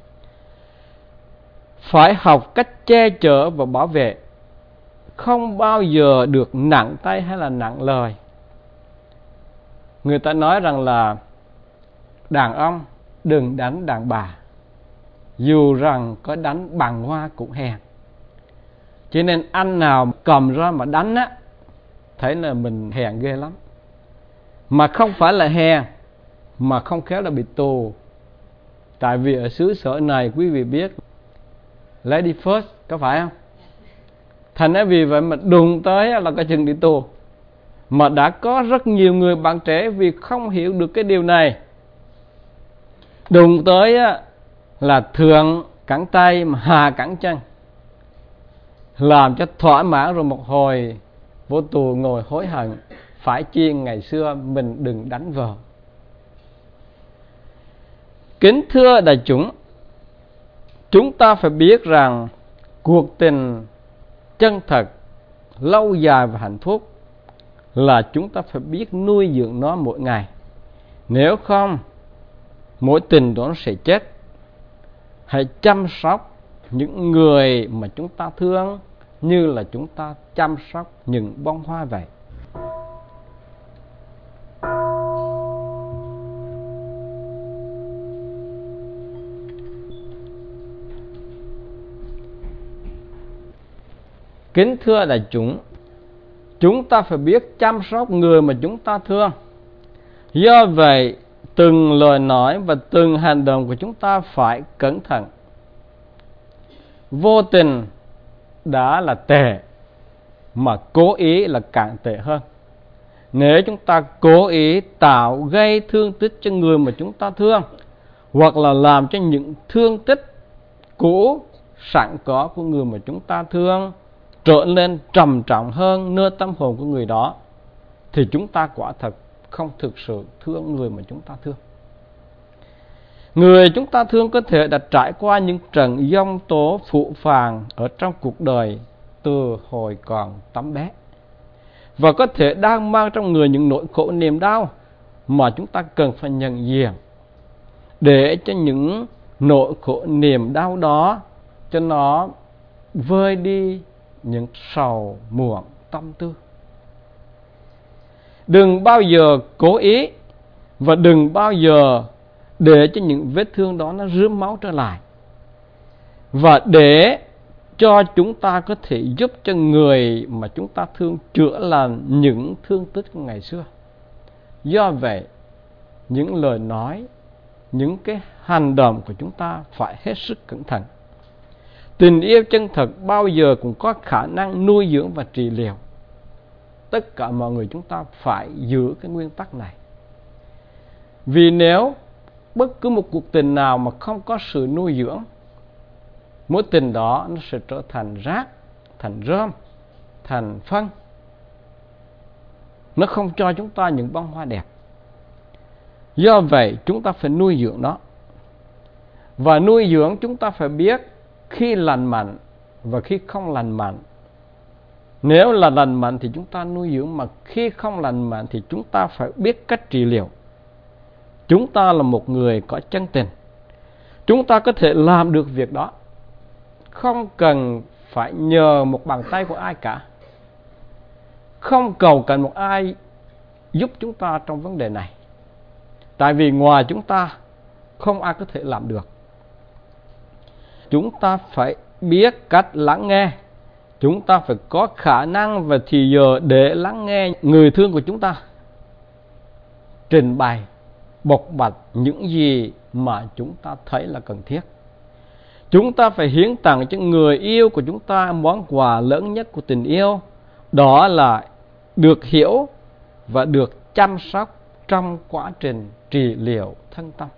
Phải học cách che chở và bảo vệ, không bao giờ được nặng tay hay là nặng lời. Người ta nói rằng là đàn ông đừng đánh đàn bà, dù rằng có đánh bằng hoa cũng hèn. Cho nên anh nào cầm ra mà đánh á, thấy là mình hèn ghê lắm. Mà không phải là hèn, mà không khéo là bị tù. Tại vì ở xứ sở này quý vị biết, lady first, có phải không? Thành ra vì vậy mà đụng tới là có chừng đi tù. Mà đã có rất nhiều người bạn trẻ vì không hiểu được cái điều này, đụng tới là thượng cẳng tay mà hạ cẳng chân, làm cho thỏa mãn rồi một hồi vô tù ngồi hối hận, phải chi ngày xưa mình đừng đánh vợ. Kính thưa đại chúng, chúng ta phải biết rằng cuộc tình chân thật, lâu dài và hạnh phúc là chúng ta phải biết nuôi dưỡng nó mỗi ngày. Nếu không, mối tình đó nó sẽ chết. Hãy chăm sóc những người mà chúng ta thương như là chúng ta chăm sóc những bông hoa vậy. Kính thưa đại chúng, chúng ta phải biết chăm sóc người mà chúng ta thương. Do vậy, từng lời nói và từng hành động của chúng ta phải cẩn thận. Vô tình đã là tệ, mà cố ý là càng tệ hơn. Nếu chúng ta cố ý tạo gây thương tích cho người mà chúng ta thương, hoặc là làm cho những thương tích cũ sẵn có của người mà chúng ta thương trở nên trầm trọng hơn nơi tâm hồn của người đó, thì chúng ta quả thật không thực sự thương người mà chúng ta thương. Người chúng ta thương có thể đã trải qua những trận giông tố phũ phàng ở trong cuộc đời từ hồi còn tấm bé, và có thể đang mang trong người những nỗi khổ niềm đau mà chúng ta cần phải nhận diện, để cho những nỗi khổ niềm đau đó cho nó vơi đi những sầu muộn tâm tư. Đừng bao giờ cố ý, và đừng bao giờ để cho những vết thương đó nó rướm máu trở lại, và để cho chúng ta có thể giúp cho người mà chúng ta thương chữa lành những thương tích của ngày xưa. Do vậy, những lời nói, những cái hành động của chúng ta phải hết sức cẩn thận. Tình yêu chân thật bao giờ cũng có khả năng nuôi dưỡng và trị liệu. Tất cả mọi người chúng ta phải giữ cái nguyên tắc này. Vì nếu bất cứ một cuộc tình nào mà không có sự nuôi dưỡng, mối tình đó nó sẽ trở thành rác, thành rơm, thành phân. Nó không cho chúng ta những bông hoa đẹp. Do vậy chúng ta phải nuôi dưỡng nó. Và nuôi dưỡng chúng ta phải biết khi lành mạnh và khi không lành mạnh. Nếu là lành mạnh thì chúng ta nuôi dưỡng, mà khi không lành mạnh thì chúng ta phải biết cách trị liệu. Chúng ta là một người có chân tình, chúng ta có thể làm được việc đó, không cần phải nhờ một bàn tay của ai cả, không cầu cạnh một ai giúp chúng ta trong vấn đề này. Tại vì ngoài chúng ta không ai có thể làm được. Chúng ta phải biết cách lắng nghe. Chúng ta phải có khả năng và thì giờ để lắng nghe người thương của chúng ta trình bày, bộc bạch những gì mà chúng ta thấy là cần thiết. Chúng ta phải hiến tặng cho người yêu của chúng ta món quà lớn nhất của tình yêu, đó là được hiểu và được chăm sóc trong quá trình trị liệu thân tâm.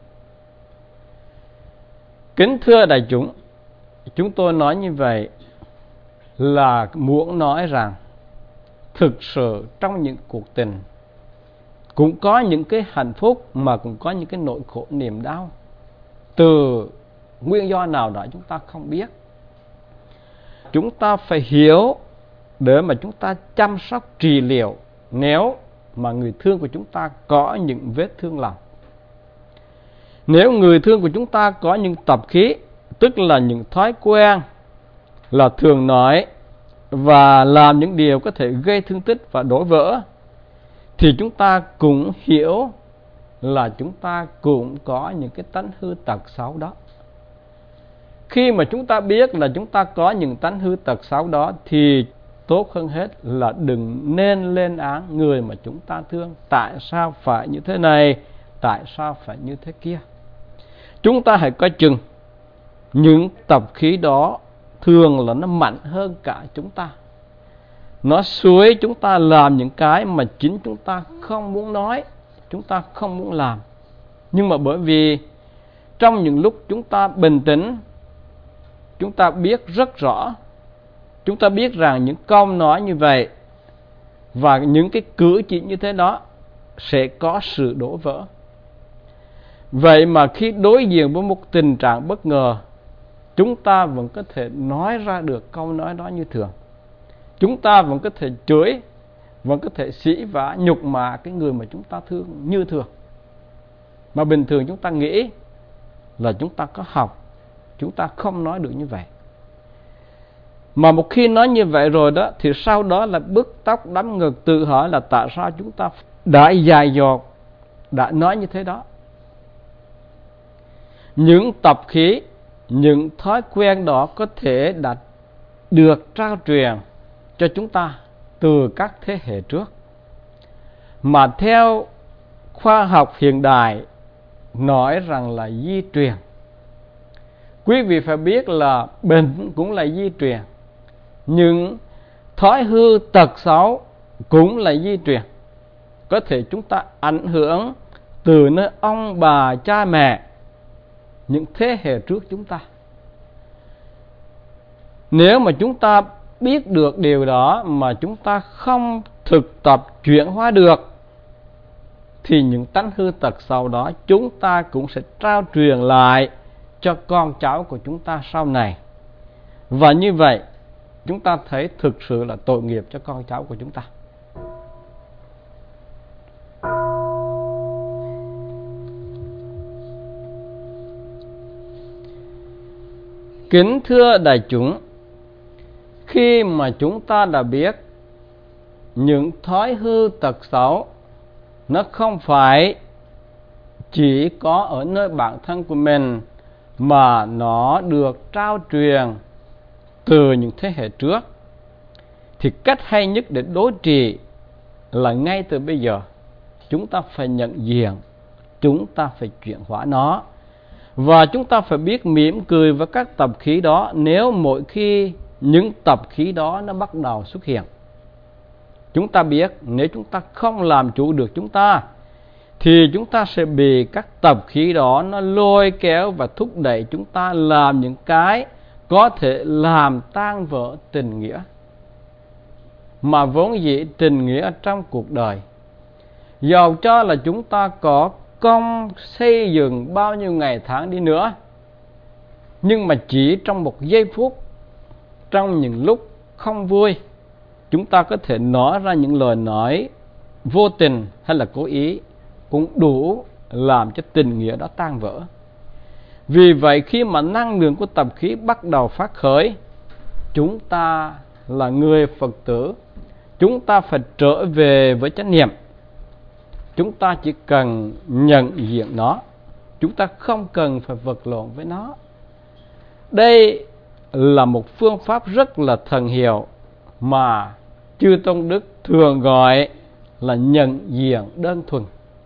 Kính thưa đại chúng, chúng tôi nói như vậy là muốn nói rằng thực sự trong những cuộc tình cũng có những cái hạnh phúc, mà cũng có những cái nỗi khổ niềm đau từ nguyên do nào đó chúng ta không biết. Chúng ta phải hiểu để mà chúng ta chăm sóc trị liệu nếu mà người thương của chúng ta có những vết thương lòng. Nếu người thương của chúng ta có những tập khí, tức là những thói quen là thường nói và làm những điều có thể gây thương tích và đổ vỡ, thì chúng ta cũng hiểu là chúng ta cũng có những cái tánh hư tật xấu đó. Khi mà chúng ta biết là chúng ta có những tánh hư tật xấu đó, thì tốt hơn hết là đừng nên lên án người mà chúng ta thương. Tại sao phải như thế này? Tại sao phải như thế kia? Chúng ta hãy coi chừng. Những tập khí đó thường là nó mạnh hơn cả chúng ta. Nó xúi chúng ta làm những cái mà chính chúng ta không muốn nói, chúng ta không muốn làm. Nhưng mà bởi vì trong những lúc chúng ta bình tĩnh, chúng ta biết rất rõ, chúng ta biết rằng những câu nói như vậy và những cái cử chỉ như thế đó sẽ có sự đổ vỡ. Vậy mà khi đối diện với một tình trạng bất ngờ, chúng ta vẫn có thể nói ra được câu nói đó như thường. chúng ta vẫn có thể chửi, vẫn có thể sỉ vả nhục mạ cái người mà chúng ta thương như thường. Mà bình thường chúng ta nghĩ là chúng ta có học, chúng ta không nói được như vậy. Mà một khi nói như vậy rồi đó, thì sau đó là bứt tóc đấm ngực, tự hỏi là tại sao chúng ta đã dài dột, đã nói như thế đó. Những tập khí, những thói quen đó có thể đã được trao truyền cho chúng ta từ các thế hệ trước. Mà theo khoa học hiện đại nói rằng là di truyền. Quý vị phải biết là bệnh cũng là di truyền, những thói hư tật xấu cũng là di truyền. Có thể chúng ta ảnh hưởng từ nơi ông bà cha mẹ, những thế hệ trước chúng ta. Nếu mà chúng ta biết được điều đó mà chúng ta không thực tập chuyển hóa được, thì những tánh hư tật xấu đó chúng ta cũng sẽ trao truyền lại cho con cháu của chúng ta sau này. Và như vậy chúng ta thấy thực sự là tội nghiệp cho con cháu của chúng ta. Kính thưa đại chúng, khi mà chúng ta đã biết những thói hư tật xấu nó không phải chỉ có ở nơi bản thân của mình, mà nó được trao truyền từ những thế hệ trước, thì cách hay nhất để đối trị là ngay từ bây giờ chúng ta phải nhận diện, chúng ta phải chuyển hóa nó. Và chúng ta phải biết mỉm cười với các tập khí đó nếu mỗi khi những tập khí đó nó bắt đầu xuất hiện. Chúng ta biết nếu chúng ta không làm chủ được chúng ta, thì chúng ta sẽ bị các tập khí đó nó lôi kéo và thúc đẩy chúng ta làm những cái có thể làm tan vỡ tình nghĩa. Mà vốn dĩ tình nghĩa trong cuộc đời, dầu cho là chúng ta có công xây dựng bao nhiêu ngày tháng đi nữa, nhưng mà chỉ trong một giây phút, trong những lúc không vui, chúng ta có thể nói ra những lời nói vô tình hay là cố ý, cũng đủ làm cho tình nghĩa đó tan vỡ. Vì vậy khi mà năng lượng của tập khí bắt đầu phát khởi, chúng ta là người Phật tử, chúng ta phải trở về với chánh niệm. Chúng ta chỉ cần nhận diện nó, chúng ta không cần phải vật lộn với nó. Đây là một phương pháp rất là thần hiệu mà chư Tôn Đức thường gọi là nhận diện đơn thuần.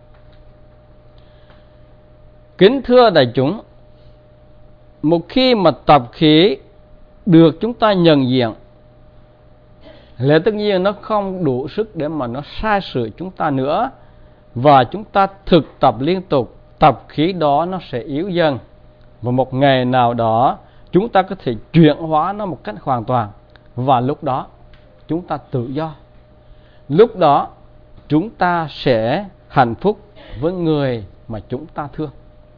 Kính thưa đại chúng, một khi mà tập khí được chúng ta nhận diện, lẽ tất nhiên nó không đủ sức để mà nó sai sự chúng ta nữa, và chúng ta thực tập liên tục, tập khí đó nó sẽ yếu dần, và một ngày nào đó chúng ta có thể chuyển hóa nó một cách hoàn toàn. Và lúc đó chúng ta tự do, lúc đó chúng ta sẽ hạnh phúc với người mà chúng ta thương.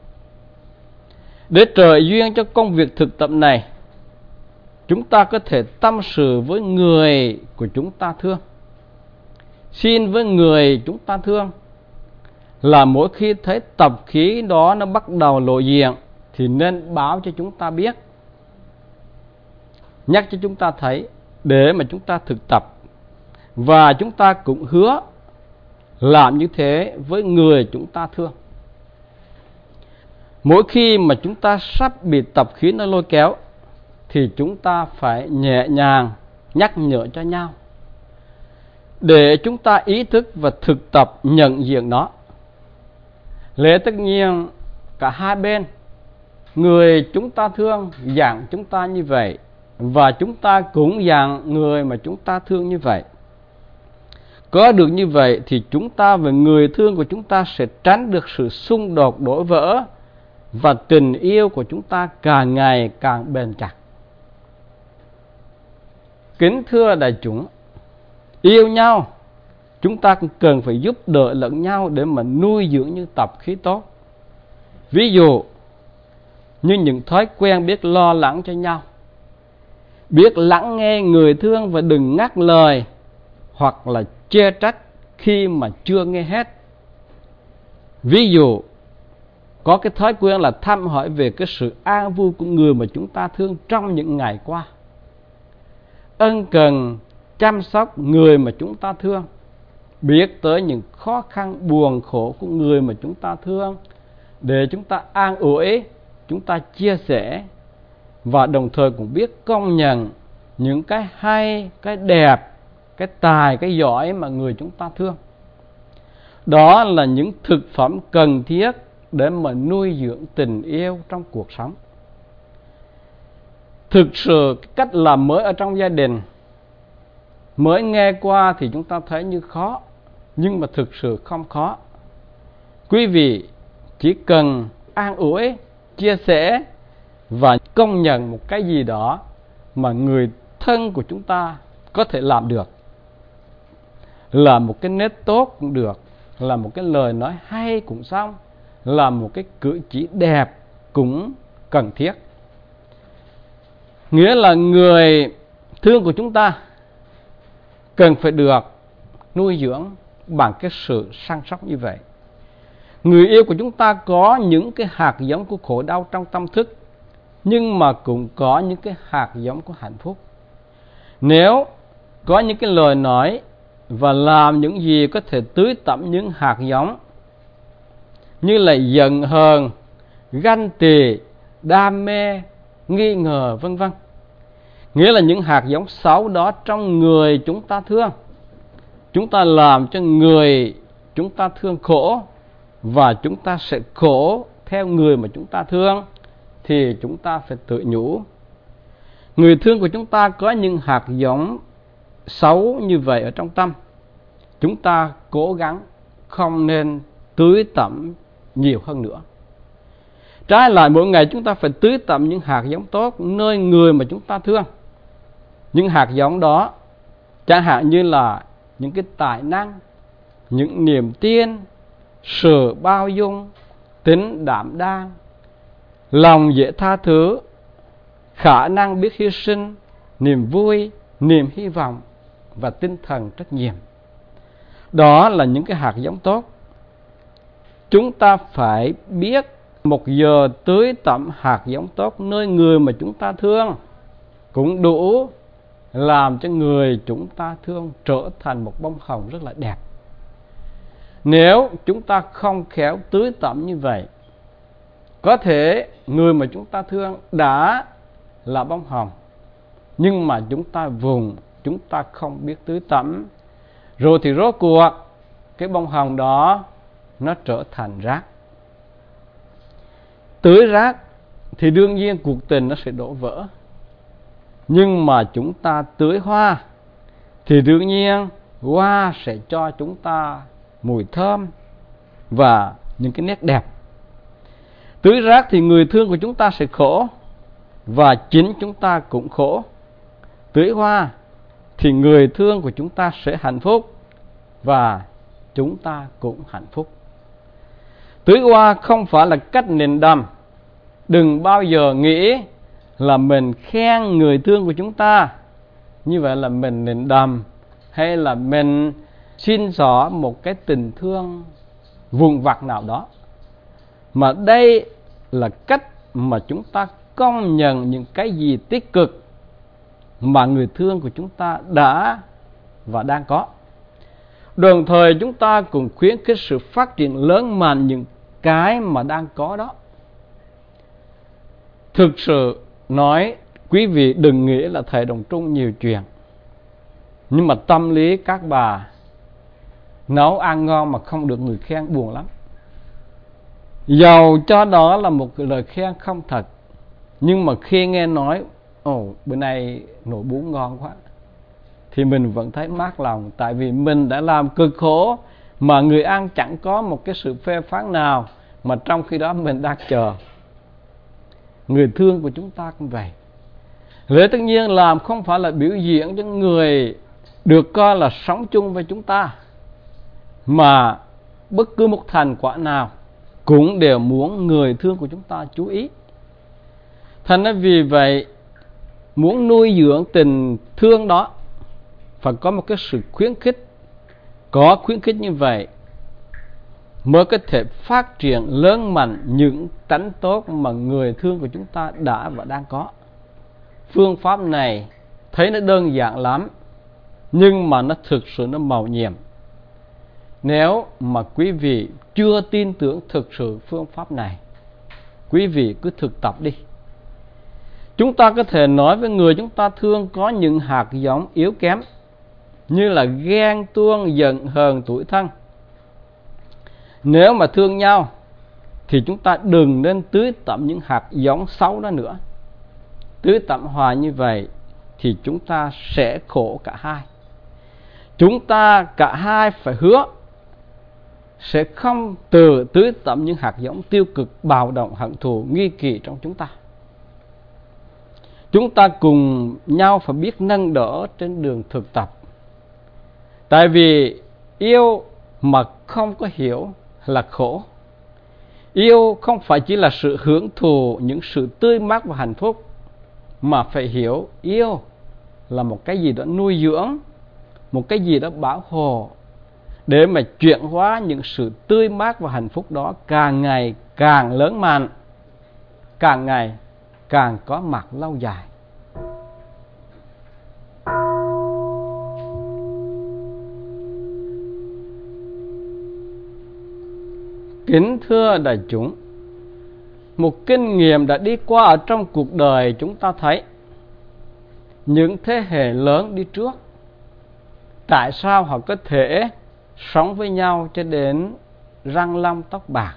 Để trợ duyên cho công việc thực tập này, chúng ta có thể tâm sự với người của chúng ta thương. Xin với người chúng ta thương là mỗi khi thấy tập khí đó nó bắt đầu lộ diện thì nên báo cho chúng ta biết, nhắc cho chúng ta thấy để mà chúng ta thực tập. Và chúng ta cũng hứa làm như thế với người chúng ta thương. Mỗi khi mà chúng ta sắp bị tập khí nó lôi kéo, thì chúng ta phải nhẹ nhàng nhắc nhở cho nhau, để chúng ta ý thức và thực tập nhận diện nó. Lẽ tất nhiên cả hai bên, người chúng ta thương dặn chúng ta như vậy, và chúng ta cũng dặn người mà chúng ta thương như vậy. Có được như vậy thì chúng ta và người thương của chúng ta sẽ tránh được sự xung đột đổ vỡ, và tình yêu của chúng ta càng ngày càng bền chặt. Kính thưa đại chúng, yêu nhau, chúng ta cũng cần phải giúp đỡ lẫn nhau để mà nuôi dưỡng những tập khí tốt. Ví dụ như những thói quen biết lo lắng cho nhau, biết lắng nghe người thương và đừng ngắt lời hoặc là chê trách khi mà chưa nghe hết. Ví dụ, có cái thói quen là thăm hỏi về cái sự an vui của người mà chúng ta thương trong những ngày qua, ân cần chăm sóc người mà chúng ta thương, biết tới những khó khăn buồn khổ của người mà chúng ta thương để chúng ta an ủi, chúng ta chia sẻ, và đồng thời cũng biết công nhận những cái hay, cái đẹp, cái tài, cái giỏi mà người chúng ta thương. Đó là những thực phẩm cần thiết để mà nuôi dưỡng tình yêu trong cuộc sống. Thực sự cách làm mới ở trong gia đình, mới nghe qua thì chúng ta thấy như khó, nhưng mà thực sự không khó. Quý vị chỉ cần an ủi, chia sẻ và công nhận một cái gì đó mà người thân của chúng ta có thể làm được, là một cái nết tốt cũng được, là một cái lời nói hay cũng xong, là một cái cử chỉ đẹp cũng cần thiết. Nghĩa là người thương của chúng ta cần phải được nuôi dưỡng bằng cái sự săn sóc như vậy. Người yêu của chúng ta có những cái hạt giống của khổ đau trong tâm thức, nhưng mà cũng có những cái hạt giống của hạnh phúc. Nếu có những cái lời nói và làm những gì có thể tưới tẩm những hạt giống như là giận hờn, ganh tị, đam mê, nghi ngờ, vân vân, nghĩa là những hạt giống xấu đó trong người chúng ta thương, chúng ta làm cho người chúng ta thương khổ, và chúng ta sẽ khổ theo người mà chúng ta thương, thì chúng ta phải tự nhủ. Người thương của chúng ta có những hạt giống xấu như vậy ở trong tâm, chúng ta cố gắng không nên tưới tẩm nhiều hơn nữa. Trái lại, mỗi ngày chúng ta phải tưới tẩm những hạt giống tốt nơi người mà chúng ta thương. Những hạt giống đó chẳng hạn như là những cái tài năng, những niềm tin, sự bao dung, tính đảm đang, lòng dễ tha thứ, khả năng biết hy sinh, niềm vui, niềm hy vọng và tinh thần trách nhiệm. Đó là những cái hạt giống tốt. Chúng ta phải biết một giờ tưới tẩm hạt giống tốt nơi người mà chúng ta thương cũng đủ làm cho người chúng ta thương trở thành một bông hồng rất là đẹp. Nếu chúng ta không khéo tưới tẩm như vậy, có thể người mà chúng ta thương đã là bông hồng, nhưng mà chúng ta vùng, chúng ta không biết tưới tẩm, rồi thì rốt cuộc cái bông hồng đó nó trở thành rác. Tưới rác thì đương nhiên cuộc tình nó sẽ đổ vỡ. Nhưng mà chúng ta tưới hoa thì đương nhiên hoa sẽ cho chúng ta mùi thơm và những cái nét đẹp. Tưới rác thì người thương của chúng ta sẽ khổ, và chính chúng ta cũng khổ. Tưới hoa thì người thương của chúng ta sẽ hạnh phúc, và chúng ta cũng hạnh phúc. Tưới hoa không phải là cách nền đầm. Đừng bao giờ nghĩ là mình khen người thương của chúng ta, như vậy là mình nền đầm, hay là mình xin xỏ một cái tình thương vụn vặt nào đó. Mà đây là cách mà chúng ta công nhận những cái gì tích cực mà người thương của chúng ta đã và đang có. Đồng thời chúng ta cũng khuyến khích sự phát triển lớn mạnh những cái mà đang có đó. Thực sự nói, quý vị đừng nghĩ là thầy Đồng Trung nhiều chuyện, nhưng mà tâm lý các bà nấu ăn ngon mà không được người khen buồn lắm. Dầu cho đó là một lời khen không thật, nhưng mà khi nghe nói ồ bữa nay nồi bún ngon quá, thì mình vẫn thấy mát lòng. Tại vì mình đã làm cực khổ mà người ăn chẳng có một cái sự phê phán nào, mà trong khi đó mình đang chờ. Người thương của chúng ta cũng vậy. Lẽ tất nhiên làm không phải là biểu diễn cho người được coi là sống chung với chúng ta, mà bất cứ một thành quả nào cũng đều muốn người thương của chúng ta chú ý. Thành ra vì vậy, muốn nuôi dưỡng tình thương đó, phải có một cái sự khuyến khích. Có khuyến khích như vậy mới có thể phát triển lớn mạnh những tánh tốt mà người thương của chúng ta đã và đang có. Phương pháp này thấy nó đơn giản lắm, nhưng mà nó thực sự nó màu nhiệm. Nếu mà quý vị chưa tin tưởng thực sự phương pháp này, quý vị cứ thực tập đi. Chúng ta có thể nói với người chúng ta thương có những hạt giống yếu kém, như là ghen tuông, giận hờn, tủi thân. Nếu mà thương nhau thì chúng ta đừng nên tưới tẩm những hạt giống xấu đó nữa. Tưới tẩm hoài như vậy thì chúng ta sẽ khổ cả hai. Chúng ta cả hai phải hứa sẽ không từ tưới tẩm những hạt giống tiêu cực, bạo động, hận thù, nghi kỵ trong chúng ta. Chúng ta cùng nhau phải biết nâng đỡ trên đường thực tập. Tại vì yêu mà không có hiểu là khổ. Yêu không phải chỉ là sự hưởng thụ những sự tươi mát và hạnh phúc, mà phải hiểu yêu là một cái gì đó nuôi dưỡng, một cái gì đó bảo hộ, để mà chuyển hóa những sự tươi mát và hạnh phúc đó càng ngày càng lớn mạnh, càng ngày càng có mặt lâu dài. Kính thưa đại chúng, một kinh nghiệm đã đi qua ở trong cuộc đời chúng ta thấy những thế hệ lớn đi trước, tại sao họ có thể sống với nhau cho đến răng long tóc bạc.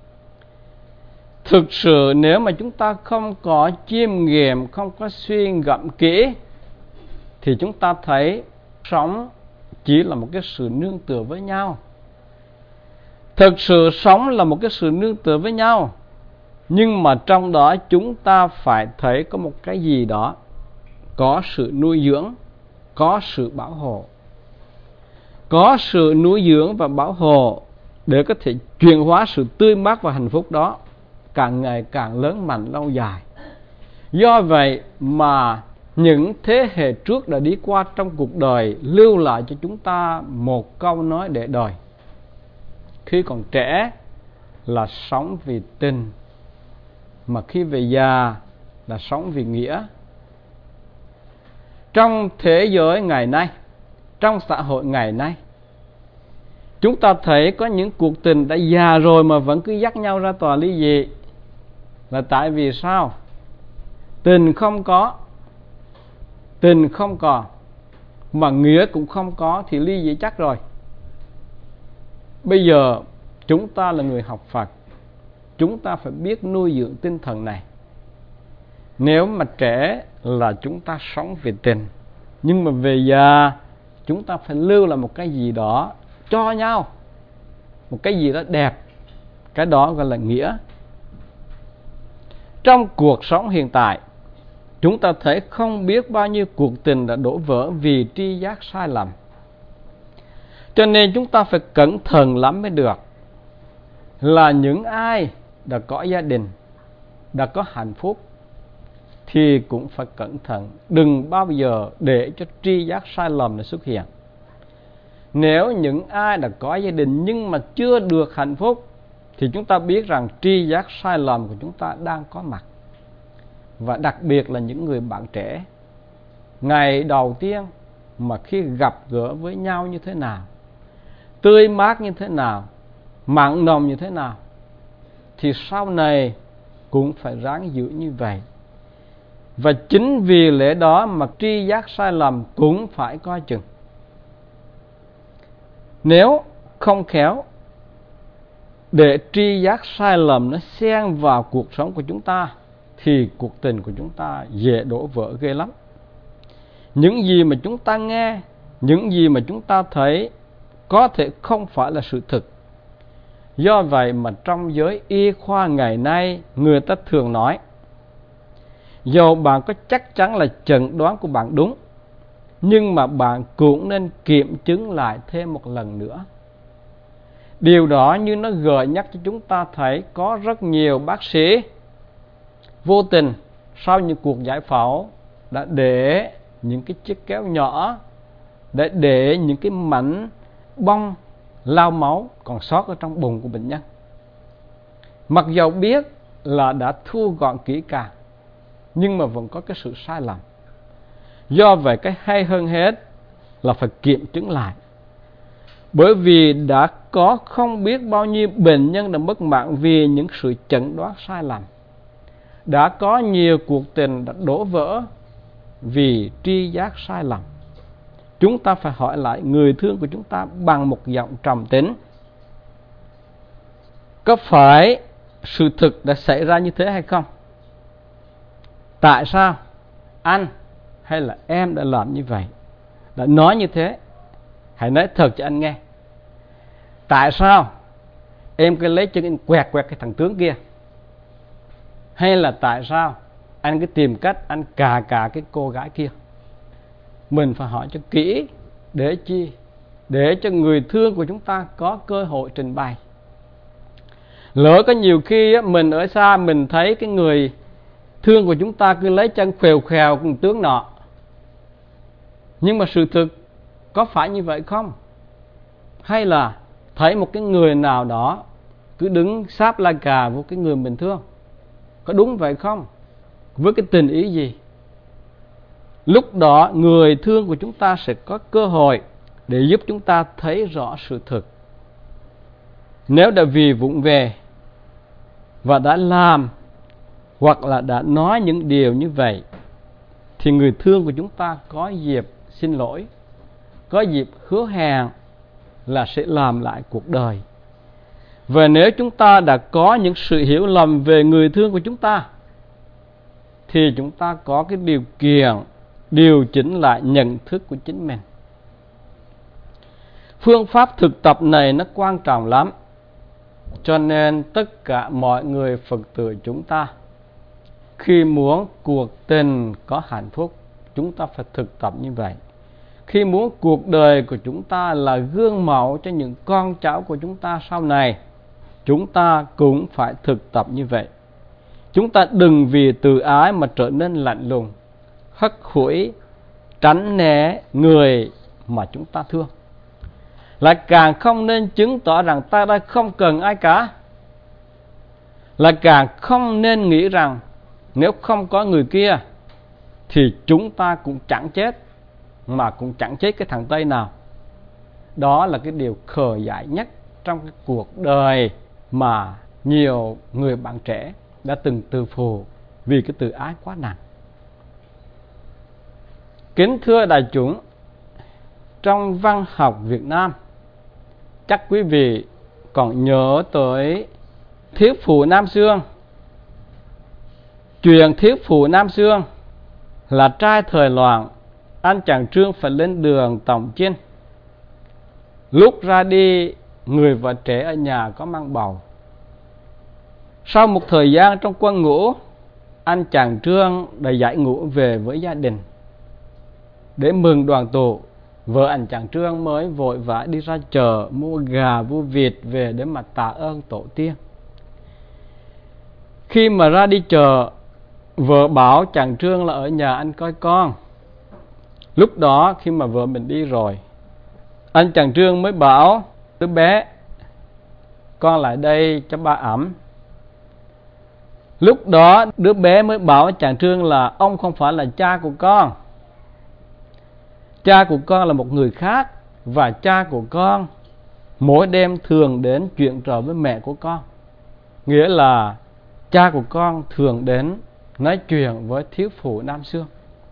Thực sự nếu mà chúng ta không có chiêm nghiệm, không có suy ngẫm kỹ, thì chúng ta thấy sống chỉ là một cái sự nương tựa với nhau. Thực sự sống là một cái sự nương tựa với nhau, nhưng mà trong đó chúng ta phải thấy có một cái gì đó, có sự nuôi dưỡng, có sự bảo hộ. Có sự nuôi dưỡng và bảo hộ để có thể chuyển hóa sự tươi mát và hạnh phúc đó càng ngày càng lớn mạnh lâu dài. Do vậy mà những thế hệ trước đã đi qua trong cuộc đời lưu lại cho chúng ta một câu nói để đời: khi còn trẻ là sống vì tình, mà khi về già là sống vì nghĩa. Trong thế giới ngày nay, trong xã hội ngày nay, chúng ta thấy có những cuộc tình đã già rồi mà vẫn cứ dắt nhau ra tòa ly dị. Là tại vì sao? Tình không có, tình không còn, mà nghĩa cũng không có thì ly dị chắc rồi. Bây giờ chúng ta là người học Phật, chúng ta phải biết nuôi dưỡng tinh thần này. Nếu mà trẻ là chúng ta sống vì tình, nhưng mà về già chúng ta phải lưu lại một cái gì đó cho nhau, một cái gì đó đẹp, cái đó gọi là nghĩa. Trong cuộc sống hiện tại, chúng ta thấy không biết bao nhiêu cuộc tình đã đổ vỡ vì tri giác sai lầm. Cho nên chúng ta phải cẩn thận lắm mới được. Là những ai đã có gia đình, đã có hạnh phúc, thì cũng phải cẩn thận, đừng bao giờ để cho tri giác sai lầm này xuất hiện. Nếu những ai đã có gia đình nhưng mà chưa được hạnh phúc, thì chúng ta biết rằng tri giác sai lầm của chúng ta đang có mặt. Và đặc biệt là những người bạn trẻ, ngày đầu tiên mà khi gặp gỡ với nhau như thế nào, tươi mát như thế nào, mặn nồng như thế nào, thì sau này cũng phải ráng giữ như vậy. Và chính vì lẽ đó mà tri giác sai lầm cũng phải coi chừng. Nếu không khéo để tri giác sai lầm nó xen vào cuộc sống của chúng ta, thì cuộc tình của chúng ta dễ đổ vỡ ghê lắm. Những gì mà chúng ta nghe, những gì mà chúng ta thấy có thể không phải là sự thực. Do vậy mà trong giới y khoa ngày nay, người ta thường nói, dầu bạn có chắc chắn là chẩn đoán của bạn đúng, nhưng mà bạn cũng nên kiểm chứng lại thêm một lần nữa. Điều đó như nó gợi nhắc cho chúng ta thấy có rất nhiều bác sĩ vô tình sau những cuộc giải phẫu đã để những cái chiếc kéo nhỏ, để để những cái mảnh bong lao máu còn sót ở trong bụng của bệnh nhân. Mặc dầu biết là đã thu gọn kỹ càng, nhưng mà vẫn có cái sự sai lầm. Do vậy cái hay hơn hết là phải kiểm chứng lại. Bởi vì đã có không biết bao nhiêu bệnh nhân đã mất mạng vì những sự chẩn đoán sai lầm. Đã có nhiều cuộc tình đã đổ vỡ vì tri giác sai lầm. Chúng ta phải hỏi lại người thương của chúng ta bằng một giọng trầm tĩnh: có phải sự thực đã xảy ra như thế hay không? Tại sao anh hay là em đã làm như vậy, đã nói như thế? Hãy nói thật cho anh nghe. Tại sao em cứ lấy chân anh quẹt quẹt cái thằng tướng kia? Hay là tại sao anh cứ tìm cách anh cà cà cái cô gái kia? Mình phải hỏi cho kỹ. Để chi? Để cho người thương của chúng ta có cơ hội trình bày. Lỡ có nhiều khi mình ở xa mình thấy cái người thương của chúng ta cứ lấy chân khều khèo con tướng nọ, nhưng mà sự thực có phải như vậy không? Hay là thấy một cái người nào đó cứ đứng sáp la cà vô cái người mình thương, có đúng vậy không? Với cái tình ý gì? Lúc đó người thương của chúng ta sẽ có cơ hội để giúp chúng ta thấy rõ sự thực. Nếu đã vì vụng về và đã làm hoặc là đã nói những điều như vậy, thì người thương của chúng ta có dịp xin lỗi, có dịp hứa hẹn là sẽ làm lại cuộc đời. Và nếu chúng ta đã có những sự hiểu lầm về người thương của chúng ta, thì chúng ta có cái điều kiện điều chỉnh lại nhận thức của chính mình. Phương pháp thực tập này nó quan trọng lắm. Cho nên tất cả mọi người Phật tử chúng ta, khi muốn cuộc tình có hạnh phúc, chúng ta phải thực tập như vậy. Khi muốn cuộc đời của chúng ta là gương mẫu cho những con cháu của chúng ta sau này, chúng ta cũng phải thực tập như vậy. Chúng ta đừng vì tự ái mà trở nên lạnh lùng, hất hủi, tránh né người mà chúng ta thương. Lại càng không nên chứng tỏ rằng ta đã không cần ai cả. Lại càng không nên nghĩ rằng nếu không có người kia thì chúng ta cũng chẳng chết, mà cũng chẳng chết cái thằng Tây nào. Đó là cái điều khờ dại nhất trong cái cuộc đời mà nhiều người bạn trẻ đã từng từ phụ vì cái tự ái quá nặng. Kính thưa đại chúng, trong văn học Việt Nam, chắc quý vị còn nhớ tới Thiếu Phụ Nam Xương. Chuyện Thiếu Phụ Nam Xương là trai thời loạn, anh chàng Trương phải lên đường tổng chinh. Lúc ra đi, người vợ trẻ ở nhà có mang bầu. Sau một thời gian trong quân ngũ, anh chàng Trương đã giải ngũ về với gia đình. Để mừng đoàn tụ, vợ anh chàng Trương mới vội vã đi ra chợ mua gà mua vịt về để mà tạ ơn tổ tiên. Khi mà ra đi chợ, vợ bảo chàng Trương là ở nhà anh coi con. Lúc đó khi mà vợ mình đi rồi, anh chàng Trương mới bảo đứa bé: con lại đây cho ba ẵm. Lúc đó đứa bé mới bảo chàng Trương là ông không phải là cha của con. Cha của con là một người khác, và cha của con mỗi đêm thường đến chuyện trò với mẹ của con. Nghĩa là cha của con thường đến nói chuyện với Thiếu Phụ Nam Xương.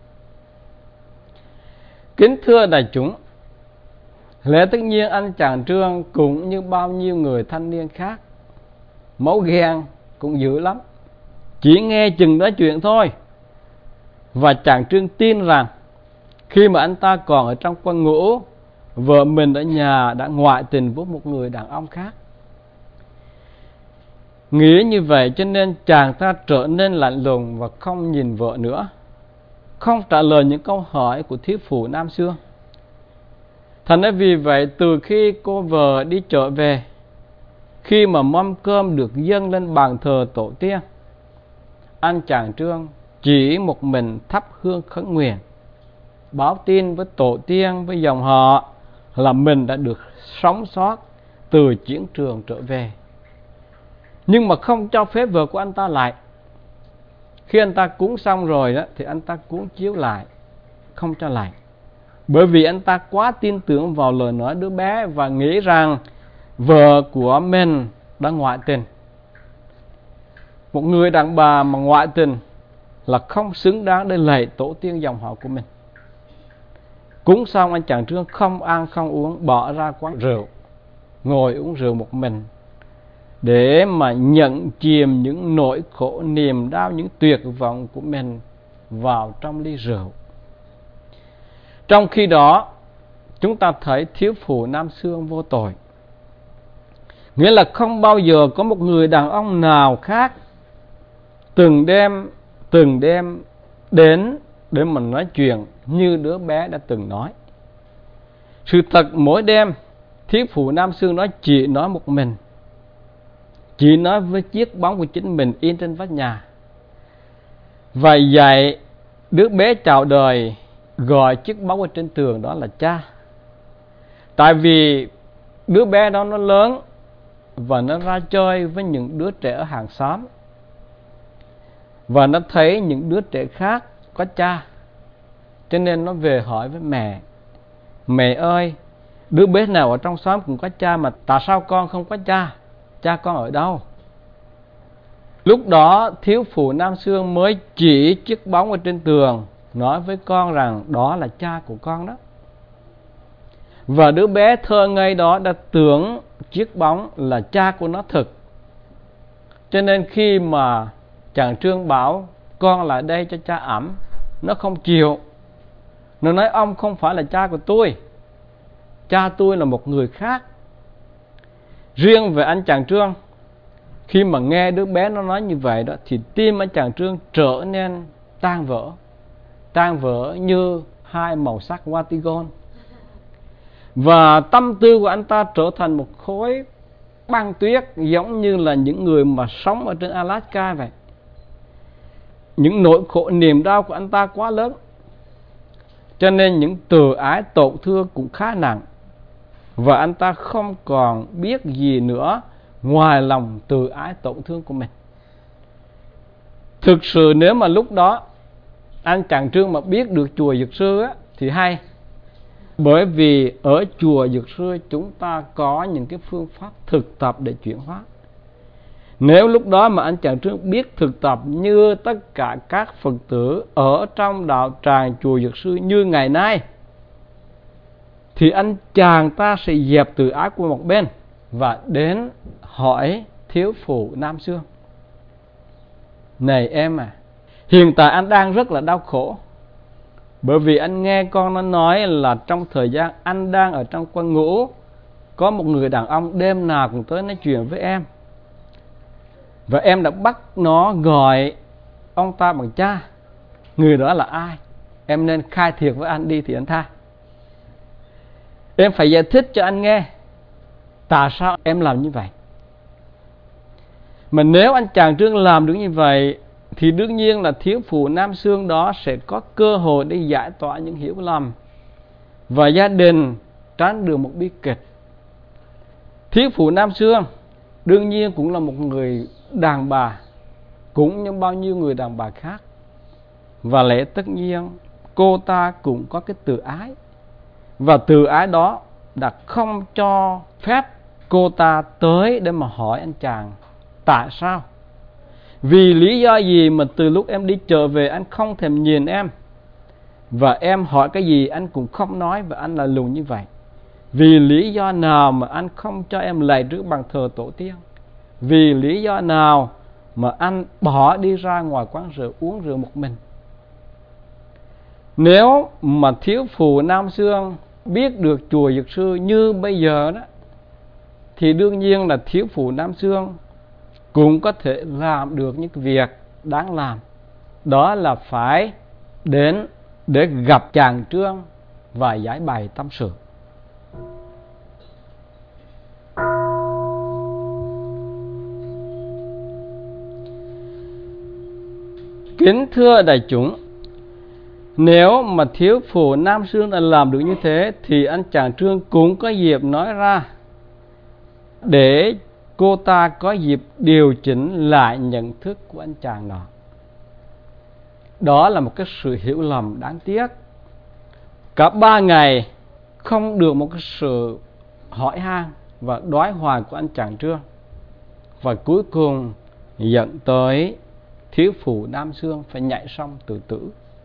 Kính thưa đại chúng, lẽ tất nhiên anh chàng Trương cũng như bao nhiêu người thanh niên khác, máu ghen cũng dữ lắm, chỉ nghe chừng nói chuyện thôi. Và chàng Trương tin rằng khi mà anh ta còn ở trong quân ngũ, vợ mình ở nhà đã ngoại tình với một người đàn ông khác. Nghĩ như vậy cho nên chàng ta trở nên lạnh lùng và không nhìn vợ nữa, không trả lời những câu hỏi của Thiếu Phụ Nam Xương. Thành ra vì vậy, từ khi cô vợ đi trở về, khi mà mâm cơm được dâng lên bàn thờ tổ tiên, anh chàng Trương chỉ một mình thắp hương khấn nguyện, báo tin với tổ tiên, với dòng họ là mình đã được sống sót từ chiến trường trở về. Nhưng mà không cho phép vợ của anh ta lại. Khi anh ta cúng xong rồi đó, thì anh ta cúng chiếu lại, không cho lại. Bởi vì anh ta quá tin tưởng vào lời nói đứa bé và nghĩ rằng vợ của mình đã ngoại tình. Một người đàn bà mà ngoại tình là không xứng đáng để lạy tổ tiên dòng họ của mình. Cúng xong anh chàng Trương không ăn không uống, bỏ ra quán rượu, ngồi uống rượu một mình, để mà nhận chìm những nỗi khổ niềm đau, những tuyệt vọng của mình vào trong ly rượu. Trong khi đó, chúng ta thấy thiếu phụ Nam Xương vô tội. Nghĩa là không bao giờ có một người đàn ông nào khác từng đêm, từng đêm đến để mà nói chuyện như đứa bé đã từng nói. Sự thật mỗi đêm, thiếu phụ Nam Xương nói chỉ nói một mình, chỉ nói với chiếc bóng của chính mình in trên vách nhà, và dạy đứa bé chào đời, gọi chiếc bóng ở trên tường đó là cha. Tại vì đứa bé đó nó lớn và nó ra chơi với những đứa trẻ ở hàng xóm, và nó thấy những đứa trẻ khác có cha, cho nên nó về hỏi với mẹ: mẹ ơi, đứa bé nào ở trong xóm cũng có cha, mà tại sao con không có cha? Cha con ở đâu? Lúc đó thiếu phụ Nam Xương mới chỉ chiếc bóng ở trên tường, nói với con rằng đó là cha của con đó. Và đứa bé thơ ngây đó đã tưởng chiếc bóng là cha của nó thực. Cho nên khi mà chàng Trương bảo con lại đây cho cha ẵm, nó không chịu. Nó nói ông không phải là cha của tôi, cha tôi là một người khác. Riêng về anh chàng Trương, khi mà nghe đứa bé nó nói như vậy đó, thì tim anh chàng Trương trở nên tan vỡ, tan vỡ như hai màu sắc Vatican. Và tâm tư của anh ta trở thành một khối băng tuyết, giống như là những người mà sống ở trên Alaska vậy. Những nỗi khổ niềm đau của anh ta quá lớn, cho nên những từ ái tổn thương cũng khá nặng. Và anh ta không còn biết gì nữa ngoài lòng từ ái tổn thương của mình. Thực sự nếu mà lúc đó anh chàng Trương mà biết được chùa Dược Sư á, thì hay. Bởi vì ở chùa Dược Sư chúng ta có những cái phương pháp thực tập để chuyển hóa. Nếu lúc đó mà anh chàng Trương biết thực tập như tất cả các Phật tử ở trong đạo tràng chùa Dược Sư như ngày nay, thì anh chàng ta sẽ dẹp từ ái của một bên và đến hỏi thiếu phụ Nam Xương: này em à, hiện tại anh đang rất là đau khổ, bởi vì anh nghe con nó nói là trong thời gian anh đang ở trong quân ngũ, có một người đàn ông đêm nào cũng tới nói chuyện với em, và em đã bắt nó gọi ông ta bằng cha. Người đó là ai? Em nên khai thiệt với anh đi thì anh tha. Em phải giải thích cho anh nghe tại sao em làm như vậy. Mà nếu anh chàng Trương làm được như vậy, thì đương nhiên là thiếu phụ Nam Xương đó sẽ có cơ hội để giải tỏa những hiểu lầm, và gia đình tránh được một bi kịch. Thiếu phụ Nam Xương đương nhiên cũng là một người đàn bà, cũng như bao nhiêu người đàn bà khác. Và lẽ tất nhiên cô ta cũng có cái từ ái, và từ ái đó đã không cho phép cô ta tới để mà hỏi anh chàng tại sao, vì lý do gì mà từ lúc em đi trở về anh không thèm nhìn em, và em hỏi cái gì anh cũng không nói, và anh là lùng như vậy. Vì lý do nào mà anh không cho em lạy trước bàn thờ tổ tiên? Vì lý do nào mà anh bỏ đi ra ngoài quán rượu uống rượu một mình? Nếu mà thiếu phụ Nam Xương biết được chùa Dược Sư như bây giờ đó, thì đương nhiên là thiếu phụ Nam Xương cũng có thể làm được những việc đáng làm. Đó là phải đến để gặp chàng Trương và giải bày tâm sự. Kính thưa đại chúng, nếu mà thiếu phụ Nam Xương đã làm được như thế thì anh chàng Trương cũng có dịp nói ra để cô ta có dịp điều chỉnh lại nhận thức của anh chàng đó. Đó là một cái sự hiểu lầm đáng tiếc. Cả ba ngày không được một cái sự hỏi han và đoái hoài của anh chàng Trương, và cuối cùng dẫn tới thiếu phụ Nam Xương phải nhảy sông tự tử.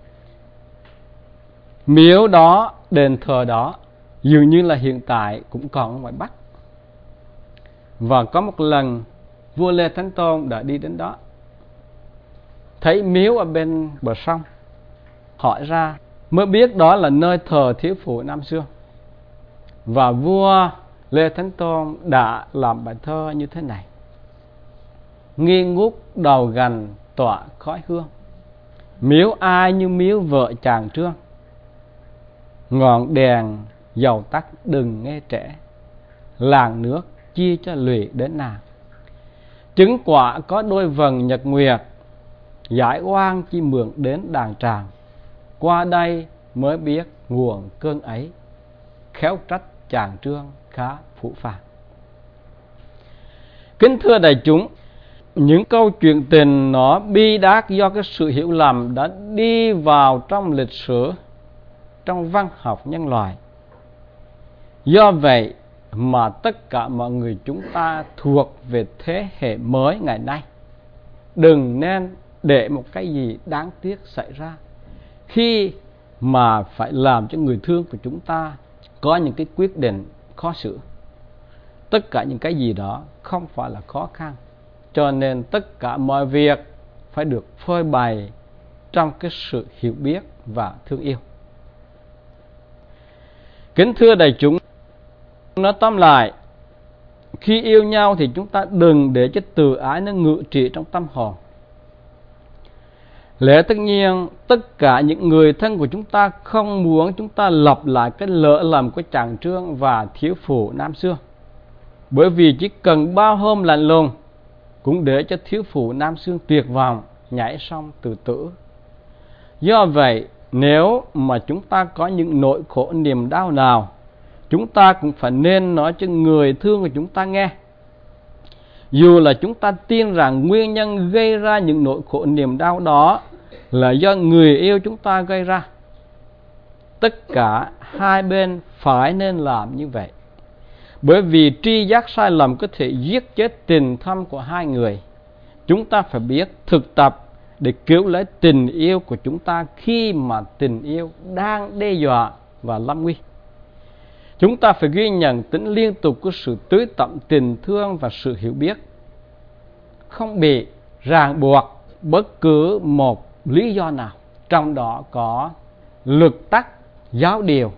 Miếu đó, đền thờ đó dường như là hiện tại cũng còn ở ngoài Bắc. Và có một lần vua Lê Thánh Tôn đã đi đến đó, thấy miếu ở bên bờ sông, hỏi ra mới biết đó là nơi thờ thiếu phụ Nam Xương. Và vua Lê Thánh Tôn đã làm bài thơ như thế này: nghi ngút đầu gành tỏa khói hương, miếu ai như miếu vợ chàng Trương, ngọn đèn dầu tắt đừng nghe trẻ, làng nước chia cho lụy đến nàng. Trứng quả có đôi vầng nhật nguyệt, giải oan chi mượn đến đàn tràng, qua đây mới biết nguồn cơn ấy, khéo trách chàng Trương khá phũ phàng. Kính thưa đại chúng, những câu chuyện tình nó bi đát do cái sự hiểu lầm đã đi vào trong lịch sử, trong văn học nhân loại. Do vậy mà tất cả mọi người chúng ta thuộc về thế hệ mới ngày nay đừng nên để một cái gì đáng tiếc xảy ra khi mà phải làm cho người thương của chúng ta có những cái quyết định khó xử. Tất cả những cái gì đó không phải là khó khăn, cho nên tất cả mọi việc phải được phơi bày trong cái sự hiểu biết và thương yêu. Kính thưa đại chúng, nói tóm lại, khi yêu nhau thì chúng ta đừng để cho tự ái nó ngự trị trong tâm hồn. Lẽ tất nhiên, tất cả những người thân của chúng ta không muốn chúng ta lặp lại cái lỡ lầm của chàng Trương và thiếu phụ Nam Xương, bởi vì chỉ cần bao hôm lạnh lùng cũng để cho thiếu phụ Nam Xương tuyệt vọng nhảy sông tự tử. Do vậy, nếu mà chúng ta có những nỗi khổ niềm đau nào, chúng ta cũng phải nên nói cho người thương của chúng ta nghe. Dù là chúng ta tin rằng nguyên nhân gây ra những nỗi khổ niềm đau đó là do người yêu chúng ta gây ra, tất cả hai bên phải nên làm như vậy. Bởi vì tri giác sai lầm có thể giết chết tình thâm của hai người. Chúng ta phải biết thực tập để cứu lấy tình yêu của chúng ta khi mà tình yêu đang đe dọa và lâm nguy. Chúng ta phải ghi nhận tính liên tục của sự tưới tẩm tình thương và sự hiểu biết, không bị ràng buộc bất cứ một lý do nào, trong đó có luật tắc giáo điều.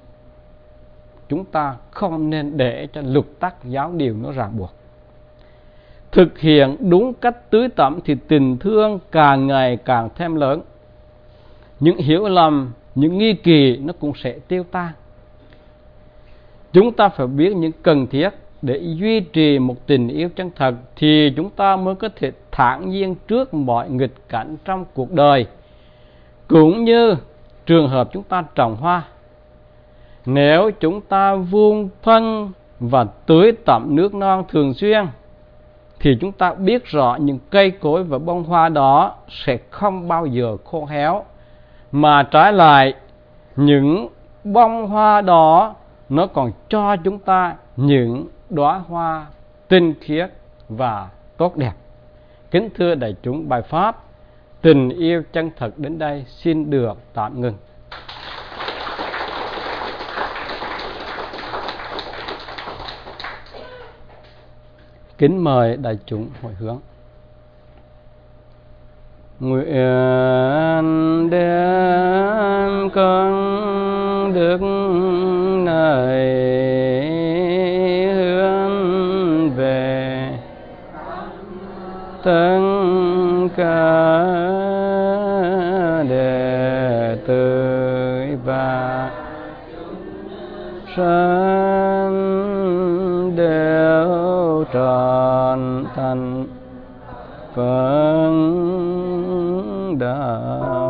Chúng ta không nên để cho luật tắc giáo điều nó ràng buộc. Thực hiện đúng cách tưới tẩm thì tình thương càng ngày càng thêm lớn. Những hiểu lầm, những nghi kỳ nó cũng sẽ tiêu tan. Chúng ta phải biết những cần thiết để duy trì một tình yêu chân thật, thì chúng ta mới có thể thản nhiên trước mọi nghịch cảnh trong cuộc đời. Cũng như trường hợp chúng ta trồng hoa, nếu chúng ta vun phân và tưới tẩm nước non thường xuyên thì chúng ta biết rõ những cây cối và bông hoa đó sẽ không bao giờ khô héo, mà trái lại những bông hoa đó nó còn cho chúng ta những đóa hoa tinh khiết và tốt đẹp. Kính thưa đại chúng, bài pháp Tình yêu chân thật đến đây xin được tạm ngừng. Kính mời đại chúng hồi hướng. Nguyện đem con đức này hướng về tất cả đệ tử và sanh đều trọn thành phần đời.